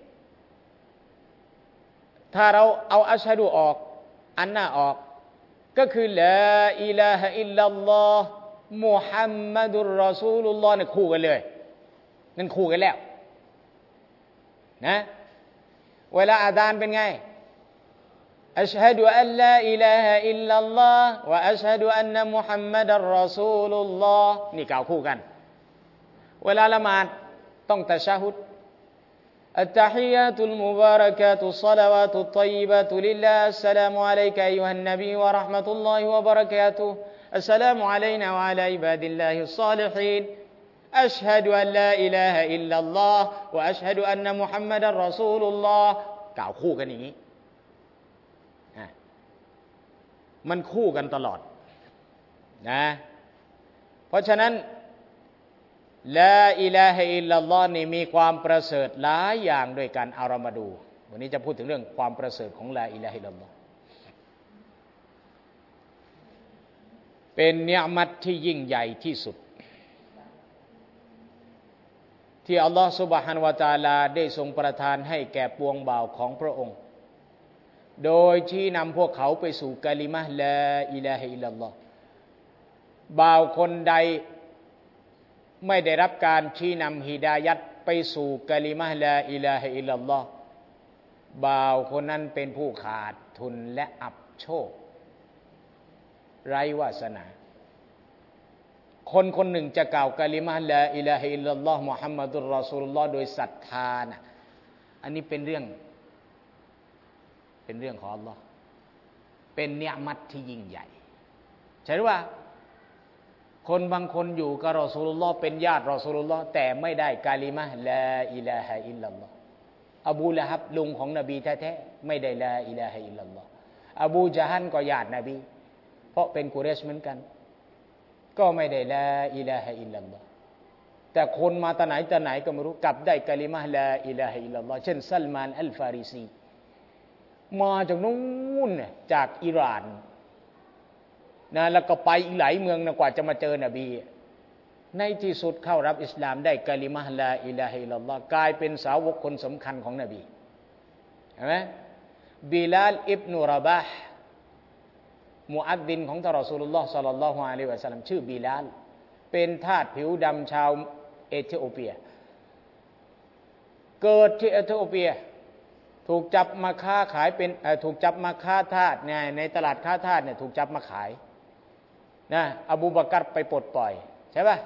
ถ้าเราเอาอัชฮะดุออกอันน่ะออกก็คือลาอิลาฮะอิลลัลลอฮ์มุฮัมมัดุรรอซูลุลลอฮ์นี่คู่กันเลยนั่นคู่กันแล้วนะเวลาอาซานเป็นไงอัชฮะดุอัลลาอิลาฮะอิลลัลลอฮ์วะอัชฮะดุอันนะมุฮัมมัดัรรอซูลุลลอฮ์นี่กล่าวคู่กันเวลาละหมาดต้องตะชะฮุดالتحيات المباركات الصلوات الطيبات لله السلام عليك أيها النبي ورحمة الله وبركاته السلام علينا وعلى عباد الله الصالحين أشهد أن لا إله إلا الله وأشهد أن محمد رسول الله กล่าวคู่กันอย่างนี้มันคู่กันตลอดนะเพราะฉะนั้นลาอิลาฮะอิลลัลลอฮ์นี่มีความประเสริฐหลายอย่างด้วยกันเอาเรามาดูวันนี้จะพูดถึงเรื่องความประเสริฐของลาอิลาฮะอิลลัลลอฮ์เป็นเนียมัตที่ยิ่งใหญ่ที่สุดที่อัลลอฮ์ซุบฮานะฮูวะตะอาลาได้ทรงประทานให้แก่ปวงบ่าวของพระองค์โดยชี้นำพวกเขาไปสู่กะลิมะห์ลาอิลาฮะอิลลัลลอฮ์บ่าวคนใดไม่ได้รับการชี้นำฮิดายัตไปสู่กะลิมะห์ลาอิลาฮะอิลลัลลอฮ์บ่าวคนนั้นเป็นผู้ขาดทุนและอับโชคไร้วาสนาคนคนหนึ่งจะกล่าวกะลิมะห์ลาอิลาฮะอิลลัลลอฮ์มุฮัมมัดุรรอซูลุลลอฮ์โดยศรัทธานะอันนี้เป็นเรื่องเป็นเรื่องของอัลลอฮ์เป็นเนียมัตที่ยิ่งใหญ่ใช่หรือเปล่าคนบางคนอยู่กับรอซูลุลลอฮ์เป็นญาติรอซูลุลลอฮ์แต่ไม่ได้กะลิมะห์ลาอิลาฮะอิลลัลลอฮ์อบูละฮับลุงของนบีแท้ๆไม่ได้ลาอิลาฮะอิลลัลลอฮ์อบูญะฮัลก็ญาตินบีเพราะเป็นกุเรชเหมือนกันก็ไม่ได้ลาอิลาฮะอิลลัลลอฮ์แต่คนมาตะไหนตะไหนก็ไม่รู้กลับได้กะลิมะห์ลาอิลาฮะอิลลัลลอฮ์เช่นซัลมานอัลฟาริซีมาจากนู้นจากอิหร่านนะแล้วก็ไปอีกหลายเมืองนะกว่าจะมาเจอนบีในที่สุดเข้ารับอิสลามได้กะลิมะห์ลาอิลาฮะอิลลัลลอฮ์กลายเป็นสาวกคนสำคัญของนบีเห็นไหมบิลาลอิบนุรบาห์มุอัซซินของท่านรอซูลุลลอฮ์ศ็อลลัลลอฮุอะลัยฮิวะซัลลัมชื่อบิลาลเป็นทาสผิวดำชาวเอธิโอเปียเกิดที่เอธิโอเปียถูกจับมาค้าขายเป็นถูกจับมาค้าทาสเนี่ยในตลาดค้าทาสเนี่ยถูกจับมาขายนะอบูบักรไปปลดปล่อยใช่ป่ะ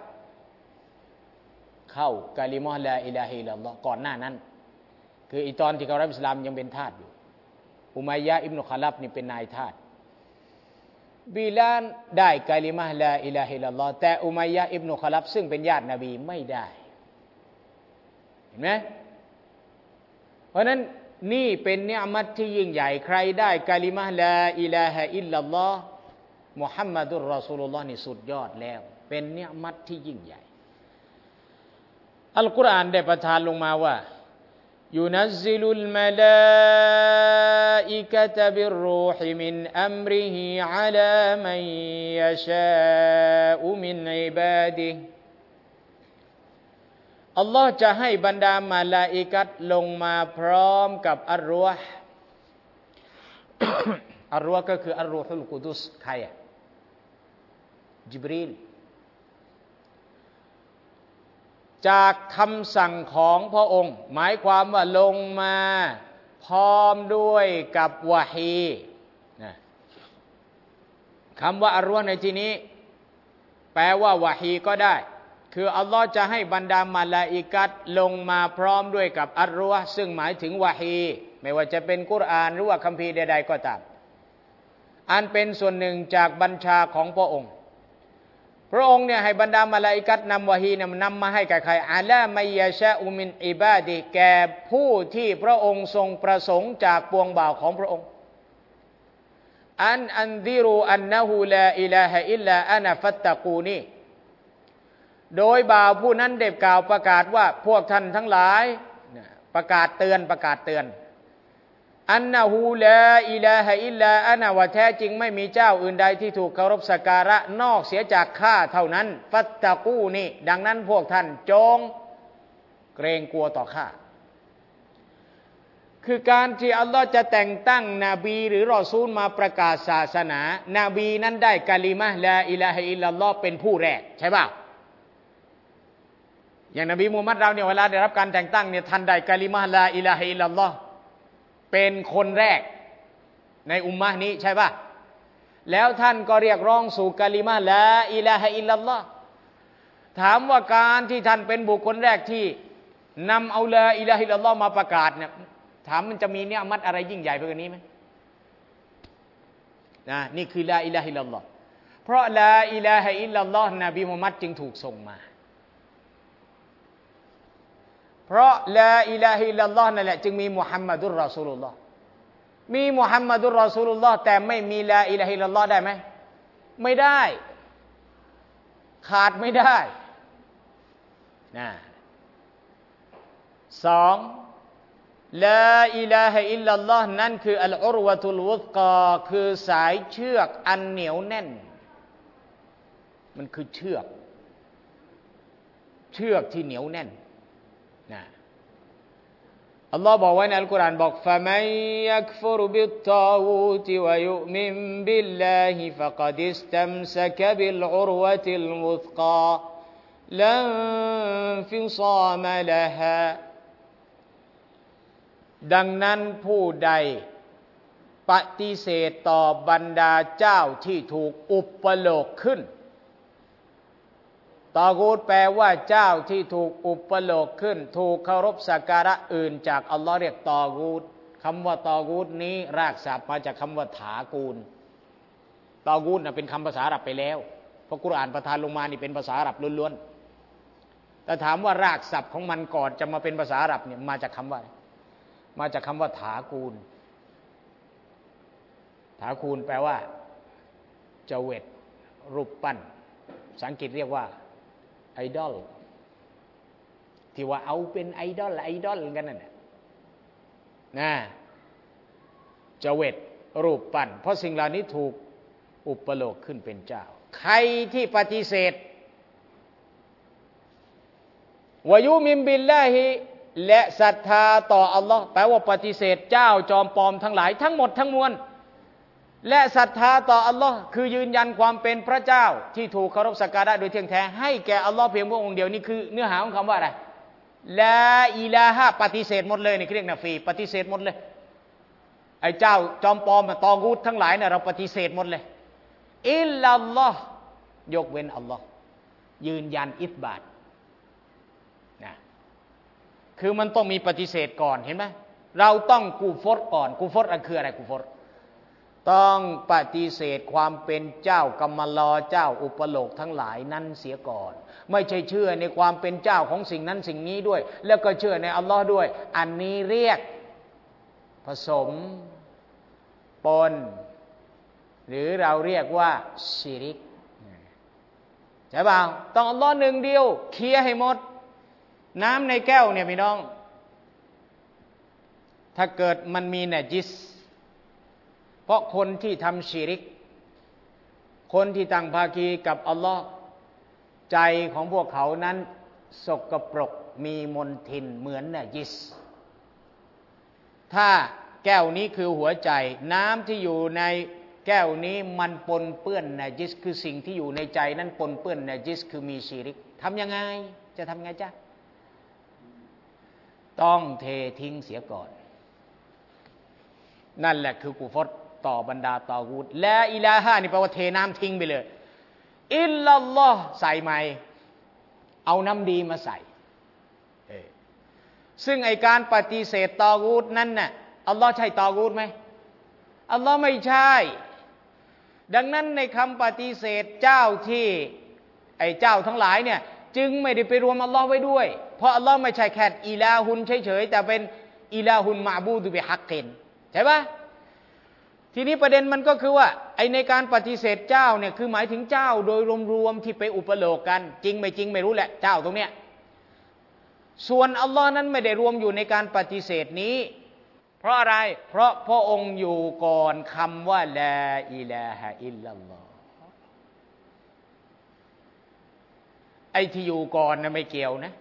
เข้ากะลิมะฮ์ลาอิลาฮะอิลลัลลอฮ์ก่อนหน้านั้นคืออีตอนที่เขารับอิสลามยังเป็นทาสอยู่อุมัยยะห์อิบนุคอลับนี่เป็นนายทาสบิลาลได้กะลิมะฮ์ลาอิลาฮะอิลลัลลอฮ์แต่อุมัยยะห์อิบนุคอลับซึ่งเป็นญาตินบีไม่ได้เห็นไหมเพราะนั้นนี่เป็นเนือมัตที่ยิ่งใหญ่ใครได้กะลิมะฮ์ลาอิลาฮะอิลลัลลอฮ์มุฮัมมัดุรรอซูลุลลอฮ์นี่สุดยอดแล้วเป็นเนือมัตที่ยิ่งใหญ่อัลกุรอานได้ประทานลงมาว่ายุนัซซิลุลมะลาอิกะตะบิรรูฮิมินอัมริฮิอะลามันยะชาอุมินอิบาดิฮิอัลลอฮ์จะให้บรรดามาลาอิกัตลงมาพร้อมกับอัรรูห์ อัรรูห์ก็คืออัรรูฮุลกุดุสใครอ่ะญิบรีลจากคำสั่งของพระองค์หมายความว่าลงมาพร้อมด้วยกับวะฮีนะคำว่าอัรรูห์ในที่นี้แปลว่าวะฮีก็ได้คืออัลลอฮ์จะให้บรรดามาลาอิกัตลงมาพร้อมด้วยกับอัรรูห์ซึ่งหมายถึงวะฮีไม่ว่าจะเป็นกุรอานหรือว่าคัมภีร์ใดๆก็ตามอันเป็นส่วนหนึ่งจากบัญชาของพระองค์พระองค์เนี่ยให้บรรดามาลาอิกัตนำวะฮีเนี่ยนำมาให้กับใครอาลามัยยะชาอุมินอิบาดิแก่ผู้ที่พระองค์ทรงประสงค์จากปวงบ่าวของพระองค์อันอันซิรูอันนะฮูลาอิลาฮะอิลลาอะนะฟัตตะกูนีโดยบ่าวผู้นั้นได้กล่าวประกาศว่าพวกท่านทั้งหลายประกาศเตือนประกาศเตือนอันนะฮูลาอิลาฮะอิลลาอะนะว่าแท้จริงไม่มีเจ้าอื่นใดที่ถูกเคารพสักการะนอกเสียจากข้าเท่านั้นฟัตตะกูนีดังนั้นพวกท่านจงเกรงกลัวต่อข้าคือการที่อัลลอฮ์จะแต่งตั้งนบีหรือรอซูลมาประกาศศาสนานบีนั้นได้กะลิมะฮ์ลาอิลาฮะอิลลัลลอฮ์เป็นผู้แรกใช่ป่ะอย่างนบีมูฮัมมัดเราเนี่ยเวลาได้รับการแต่งตั้งเนี่ยท่านได้กะลิมะฮ์ลาอิลาฮะอิลลัลลอฮ์เป็นคนแรกในอุมมะห์นี้ใช่ป่ะแล้วท่านก็เรียกร้องสู่กะลิมะฮ์ลาอิลาฮะอิลลัลลอฮ์ถามว่าการที่ท่านเป็นบุคคลแรกที่นำเอาลาอิลาฮะอิลลัลลอฮ์มาประกาศเนี่ยถามมันจะมีเนือมัตอะไรยิ่งใหญ่ไปกว่านี้ไหมนะนี่คือลาอิลาฮะอิลลัลลอฮ์เพราะลาอิลาฮะอิลลัลลอฮ์นบีมุฮัมมัดจึงถูกส่งมาเพราะลาอิลาฮะอิลลัลลอฮ์นั่นแหละจึงมีมุฮัมมัดุรรอซูลุลลอฮ์มีมุฮัมมัดุรรอซูลุลลอฮ์แต่ไม่มีลาอิลาฮะอิลลัลลอฮ์ได้ไหมไม่ได้ขาดไม่ได้นะสองลาอิลาฮะอิลลัลลอฮ์นั่นคืออัลอุรวะตุลวุษกอคือสายเชือกอันเหนียวแน่นมันคือเชือกเชือกที่เหนียวแน่นนะอัลลอฮ์บอกไว้ในอัลกุรอานบอกฟะมันยักฟุรบิตตากูติวะยุมินบิลลาฮิฟะกัดอิสตัมซะกะบิลอุรวะติลวุษกาลันฟิซามะละฮาดังนั้นผู้ใดปฏิเสธต่อบรรดาเจ้าที่ถูกอุปโลกขึ้นตอกูตแปลว่าเจ้าที่ถูกอุปโลกขึ้นถูกเคารพสักการะอื่นจากอัลลอฮ์เรียกตอกูตคำว่าตอกูตนี้รากศัพท์มาจากคำว่าถากูลตอกูตเป็นคำภาษาอาหรับไปแล้วเพราะกุรอานประทานลงมานี่เป็นภาษาอาหรับล้วนๆแต่ถามว่ารากศัพท์ของมันก่อนจะมาเป็นภาษาอาหรับเนี่ยมาจากคำว่ามาจากคำว่าถากูลถากูลแปลว่าเจเวตรูปปั้นภาษาอังกฤษเรียกว่าไอดอลที่ว่าเอาเป็นไอดอลไอดอลกันนั่นแหละนะเจเวตรูปปั้นเพราะสิ่งเหล่านี้ถูกอุปโลกขึ้นเป็นเจ้าใครที่ปฏิเสธวายุมินบิลลาฮิและศรัทธาต่ออัลลอฮ์แปลว่าปฏิเสธเจ้าจอมปลอมทั้งหลายทั้งหมดทั้งมวลและศรัทธาต่ออัลลอฮ์คือยืนยันความเป็นพระเจ้าที่ถูกเคารพสักการะโดยเที่ยงแท้ให้แก่อัลลอฮ์เพียงพระองค์เดียวนี่คือเนื้อหาของคำว่าอะไรลาอิลาฮะปฏิเสธหมดเลยนี่เรียกนาฟีปฏิเสธหมดเลยไอ้เจ้าจอมปลอมตอกูตทั้งหลายเนี่ยเราปฏิเสธหมดเลยอิลลัลลอฮ์ยกเว้นอัลลอฮ์ยืนยันอิทบาตนะคือมันต้องมีปฏิเสธก่อนเห็นไหมเราต้องกูฟรก่อนกูฟรคืออะไรกูฟรต้องปฏิเสธความเป็นเจ้ากรรมลอเจ้าอุปโลกทั้งหลายนั้นเสียก่อนไม่ใช่เชื่อในความเป็นเจ้าของสิ่งนั้นสิ่งนี้ด้วยแล้วก็เชื่อในอัลลอฮ์ด้วยอันนี้เรียกผสมปนหรือเราเรียกว่าชิริกใช่ป่าวต้องอัลลอฮ์หนึ่งเดียวเคลียร์ให้หมดน้ำในแก้วเนี่ยพี่น้องถ้าเกิดมันมีนะจิสเพราะคนที่ทำชิริกคนที่ตั้งภาคีกับอัลลอฮ์ใจของพวกเขานั้นสกปรกมีมลทินเหมือนนะจิสถ้าแก้วนี้คือหัวใจน้ำที่อยู่ในแก้วนี้มันปนเปื้อนนะจิสคือสิ่งที่อยู่ในใจนั้นปนเปื้อนนะจิสคือมีชิริกทำยังไงจะทำไงจ๊ะต้องเททิ้งเสียก่อนนั่นแหละคือกุฟรต่อบรรดาตอกูตและอิลาฮะนี่แปลว่าเทน้ำทิ้งไปเลยอิลลัลลอฮ์ใส่ใหม่เอาน้ำดีมาใส่ซึ่งไอการปฏิเสธตอกูตนั้นน่ะอัลลอฮ์ใช่ตอกูตไหมอัลลอฮ์ไม่ใช่ดังนั้นในคำปฏิเสธเจ้าที่ไอเจ้าทั้งหลายเนี่ยจึงไม่ได้ไปรวมอัลลอฮ์ไว้ด้วยเพราะอัลลอฮ์ไม่ใช่แค่อิลาฮุนเฉยๆแต่เป็นอิลาฮุนมะบูดุบิฮักกินใช่ปะทีนี้ประเด็นมันก็คือว่าไอในการปฏิเสธเจ้าเนี่ยคือหมายถึงเจ้าโดยรวมๆที่ไปอุปโลกกันจริงไม่จริงไม่รู้แหละเจ้าตรงเนี้ยส่วนอัลลอฮ์นั้นไม่ได้รวมอยู่ในการปฏิเสธนี้เพราะอะไรเพราะพระองค์อยู่ก่อนคำว่าลาอิลาฮะอิลลัลลอฮ์ไอ้ที่อยู่ก่อนนะไม่เกี่ยวนะ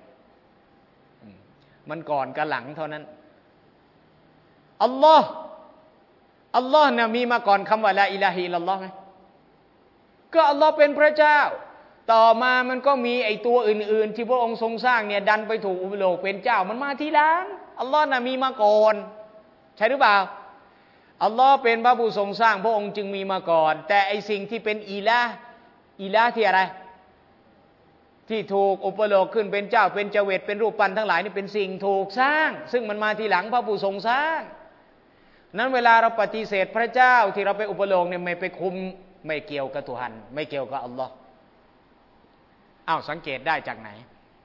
มันก่อนกับหลังเท่านั้นอัลลอฮ์อัลลอฮ์นะมีมาก่อนคำว่าลาอิลาฮะอิลลัลลอฮ์ไหมก็อัลลอฮ์เป็นพระเจ้าต่อมามันก็มีไอ้ตัวอื่นๆที่พระองค์ทรงสร้างเนี่ยดันไปถูกอุปโลกเป็นเจ้ามันมาทีหลังอัลลอฮ์นะมีมาก่อนใช่หรือเปล่าอัลลอฮ์เป็นพระผู้ทรงสร้างพระองค์จึงมีมาก่อนแต่ไอ้สิ่งที่เป็นอิลาห์อิลาห์ที่อะไรที่ถูกอุปโลกขึ้นเป็นเจ้าเป็นเจวิตเป็นรูปปั้นทั้งหลายนี่เป็นสิ่งถูกสร้างซึ่งมันมาทีหลังพระผู้ทรงสร้างนั้นเวลาเราปฏิเสธพระเจ้าที่เราไปอุปโลกเนี่ยไม่ไปคุมไม่เกี่ยวกับตุหันไม่เกี่ยวกับอัลลอฮ์อ้าวสังเกตได้จากไหน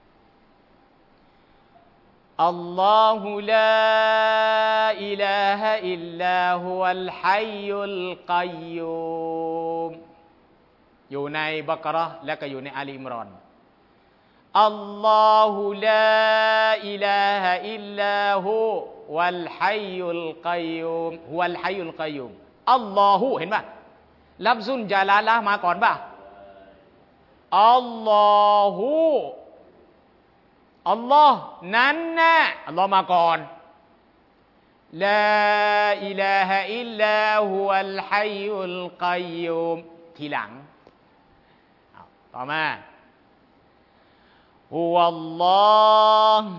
อัลลอฮุลาอิลาฮะอิลลาฮุวัลฮัยยุลกัยยูมอยู่ในบักเราะห์และก็อยู่ในอาลีอิมรอนอัลลอฮุลาอิลาฮะอิลลาฮุวัลฮัยยุลกัยยูมฮุวัลฮัยยุลกัยยูมอัลลอฮุเห็นป่ะลัฟซุนจาลาละห์มาก่อนป่ะอัลลอฮุอัลลอฮ์นั้นนะอัลลอฮ์มาก่อนลาอิลาฮะอิลลาฮุวัลฮัยยุลกัยยูมทีหลังต่อมาฮุวัลลอฮ์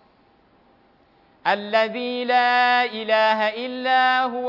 الذي لا إله إلا هو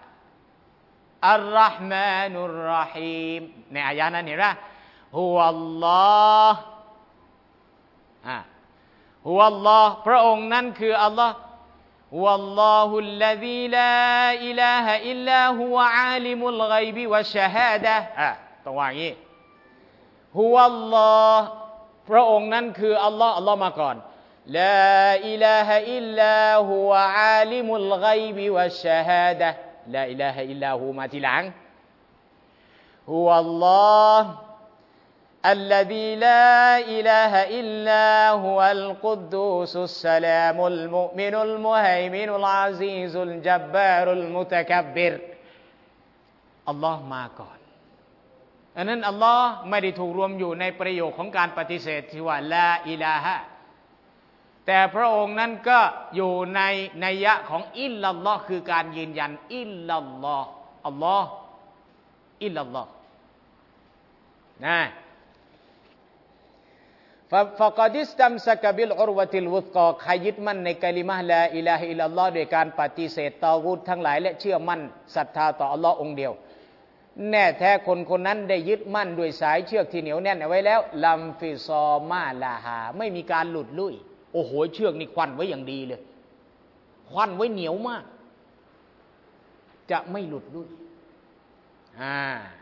الرحمن الرحيم ในอายะนั้นเห็นป่ะฮุวัลลอฮ์อ่าฮุวัลลอฮ์พระองค์นั้นคืออัลลอฮ์ฮุวัลลอฮุลลซีลาอิลาฮะอิลลาฮุวะอาลิมุลฆอยบิวัชชะฮาดะห์อ่ะต้องว่าอย่างนี้ฮุวัลลอฮ์พระองค์นั้นคืออัลลอฮ์อัลลอฮ์มาก่อนลาอิลาฮะอิลลาฮุวะอาลิมุลฆอยบิวัชชะฮาดะห์ลาอิลาฮะอิลลาฮูมาทีหลังฮุวัลลอฮ์الذي لا إله إلا هو القدوس السلام المؤمن المهيمن العزيز الجبار المتكبر อัลลอฮ์มาก่อนอันนั้นอัลลอฮ์ไม่ได้ถูกรวมอยู่ในประโยคของการปฏิเสธที่ว่าลาอิลาฮะแต่พระองค์นั้นก็อยู่ในนัยยะของอิลลัลลอฮ์คือการยืนยันอิลลัลลอฮ์อัลลอฮ์อิลลัลลอฮ์นะฟะกอดิสตัมซะกะบิลอุรวะติลวุษกอใครยึดมั่นในกะลิมะฮ์ลาอิลาฮะอิลลัลลอฮ์โดยการปฏิเสธตอกูฏทั้งหลายและเชื่อมั่นศรัทธาต่ออัลลอฮ์องค์เดียวแน่แท้คนคนนั้นได้ยึดมั่นด้วยสายเชือกที่เหนียวแน่นเอาไว้แล้วลัมฟิซอมาลาฮาไม่มีการหลุดลุ่ยโอ้โหเชือกนี่ควันไว้อย่างดีเลยควันไว้เหนียวมากจะไม่หลุดลุ่ยอ่า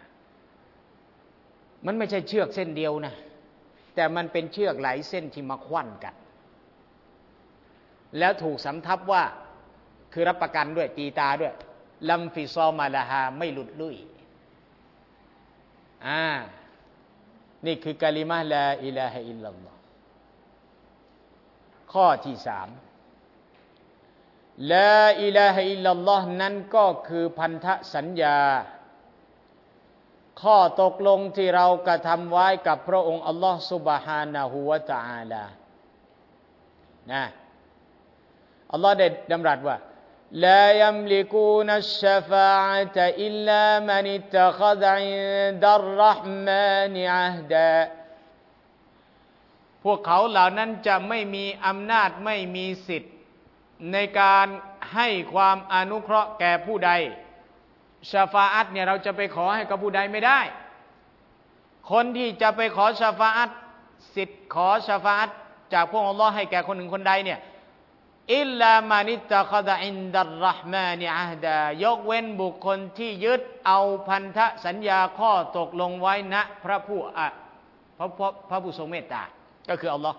มันไม่ใช่เชือกเส้นเดียวนะแต่มันเป็นเชือกหลายเส้นที่มาควันกันแล้วถูกสำทับว่าคือรับประกันด้วยตีตาด้วยลัมฟิซอมาลาฮาไม่หลุดลุ่ยอ่านี่คือกะลิมะฮ์ลาอิลาฮะอิลลัลลอฮ์ข้อที่สามลาอิลาฮะอิลลัลลอฮ์นั้นก็คือพันธสัญญาข้อตกลงที่เรากระทำไว้กับพระองค์อัลลอฮ์ซุบฮานะฮูวะตะอาลานะอัลลอฮ์ได้ดำรัสว่าลายัมลิกูนัชชะฟาอะตะอิลลามันอิตตะคอฎะอินดัรเราะห์มานิอะฮดาพวกเขาเหล่านั้นจะไม่มีอำนาจไม่มีสิทธิ์ในการให้ความอนุเคราะห์แก่ผู้ใดชาฟาอะห์เนี่ยเราจะไปขอให้กับผู้ใดไม่ได้คนที่จะไปขอชาฟาอะห์สิทธิ์ขอชาฟาอะห์จากพระองค์อัลเลาะห์ให้แก่คนหนึ่งคนใดเนี่ยอิลลามานิตตะคอฎะอินดัรเราะห์มานิอะฮดายกเว้นบุคคลที่ยึดเอาพันธสัญญาข้อตกลงไว้ณพระผู้อะพระพระผู้ทรงเมตตาก็คืออัลเลาะห์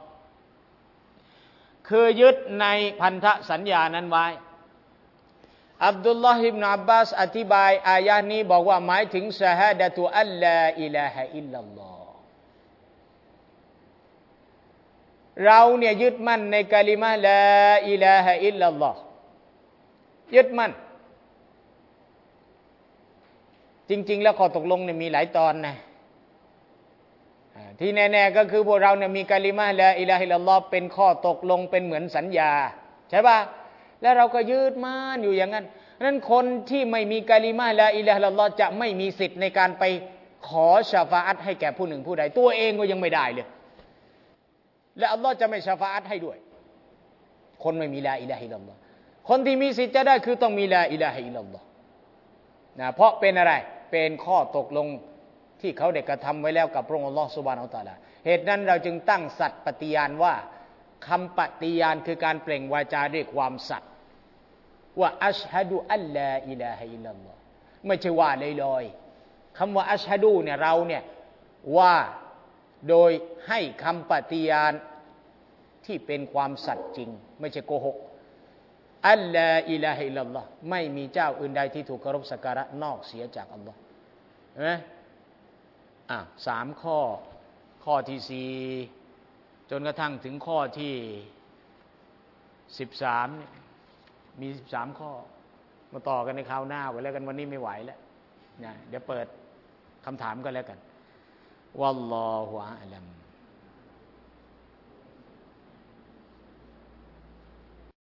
คือยึดในพันธสัญญานั้นไว้อับดุลลอฮ์อิบนุอับบาสอธิบายอายะห์นี้บอกว่าหมายถึงชะฮาดะตุอัลลาอิลาฮะอิลลัลลอฮ์เราเนี่ยยึดมั่นในกะลิมะฮ์ลาอิลาฮะอิลลัลลอฮ์ยึดมั่นจริงๆแล้วข้อตกลงเนี่ยมีหลายตอนนะที่แน่ๆก็คือพวกเราเนี่ยมีกะลิมะฮ์ลาอิลาฮะอิลลัลลอฮ์เป็นข้อตกลงเป็นเหมือนสัญญาใช่ป่ะแล้วเราก็ยึดมั่นอยู่อย่างนั้นนั้นคนที่ไม่มีกะลิมะฮ์ลาอิลาฮะอิลลัลลอฮ์จะไม่มีสิทธิ์ในการไปขอชาฟาอะห์ให้แก่ผู้หนึ่งผู้ใดตัวเองก็ยังไม่ได้เลยและอัลลอฮ์จะไม่ชาฟาอะห์ให้ด้วยคนไม่มีลาอิลาฮะอิลลัลลอฮ์คนที่มีสิทธิ์จะได้คือต้องมีลาอิลาฮะอิลลัลลอฮ์นะเพราะเป็นอะไรเป็นข้อตกลงที่เขาได้กระทำไว้แล้วกับพระองค์อัลลอฮ์ซุบฮานะฮูวะตะอาลาเหตุนั้นเราจึงตั้งสัตย์ปฏิญาณว่าคำปฏิญาณคือการเปล่งวาจาด้วยความสัตย์ว่าอัชฮะดุอัลลาอิลาฮะอิลลัลลอฮ์ไม่ใช่ว่าลอยๆคำว่าอัชฮะดุเนี่ยเราเนี่ยว่าโดยให้คำปฏิญาณที่เป็นความสัตย์จริงไม่ใช่โกหกอัลลาอิลาฮะอิลลัลลอฮ์ไม่มีเจ้าอื่นใดที่ถูกเคารพสักการะนอกเสียจากอัลลอฮ์เห็นไหมอ่ะสามข้อข้อที่สี่จนกระทั่งถึงข้อที่สิบสามมีสิบสามข้อมาต่อกันในคราวหน้าไว้แล้วกันวันนี้ไม่ไหวแล้วนะเดี๋ยวเปิดคำถามกันแล้วกันวัลลอฮุอะลัม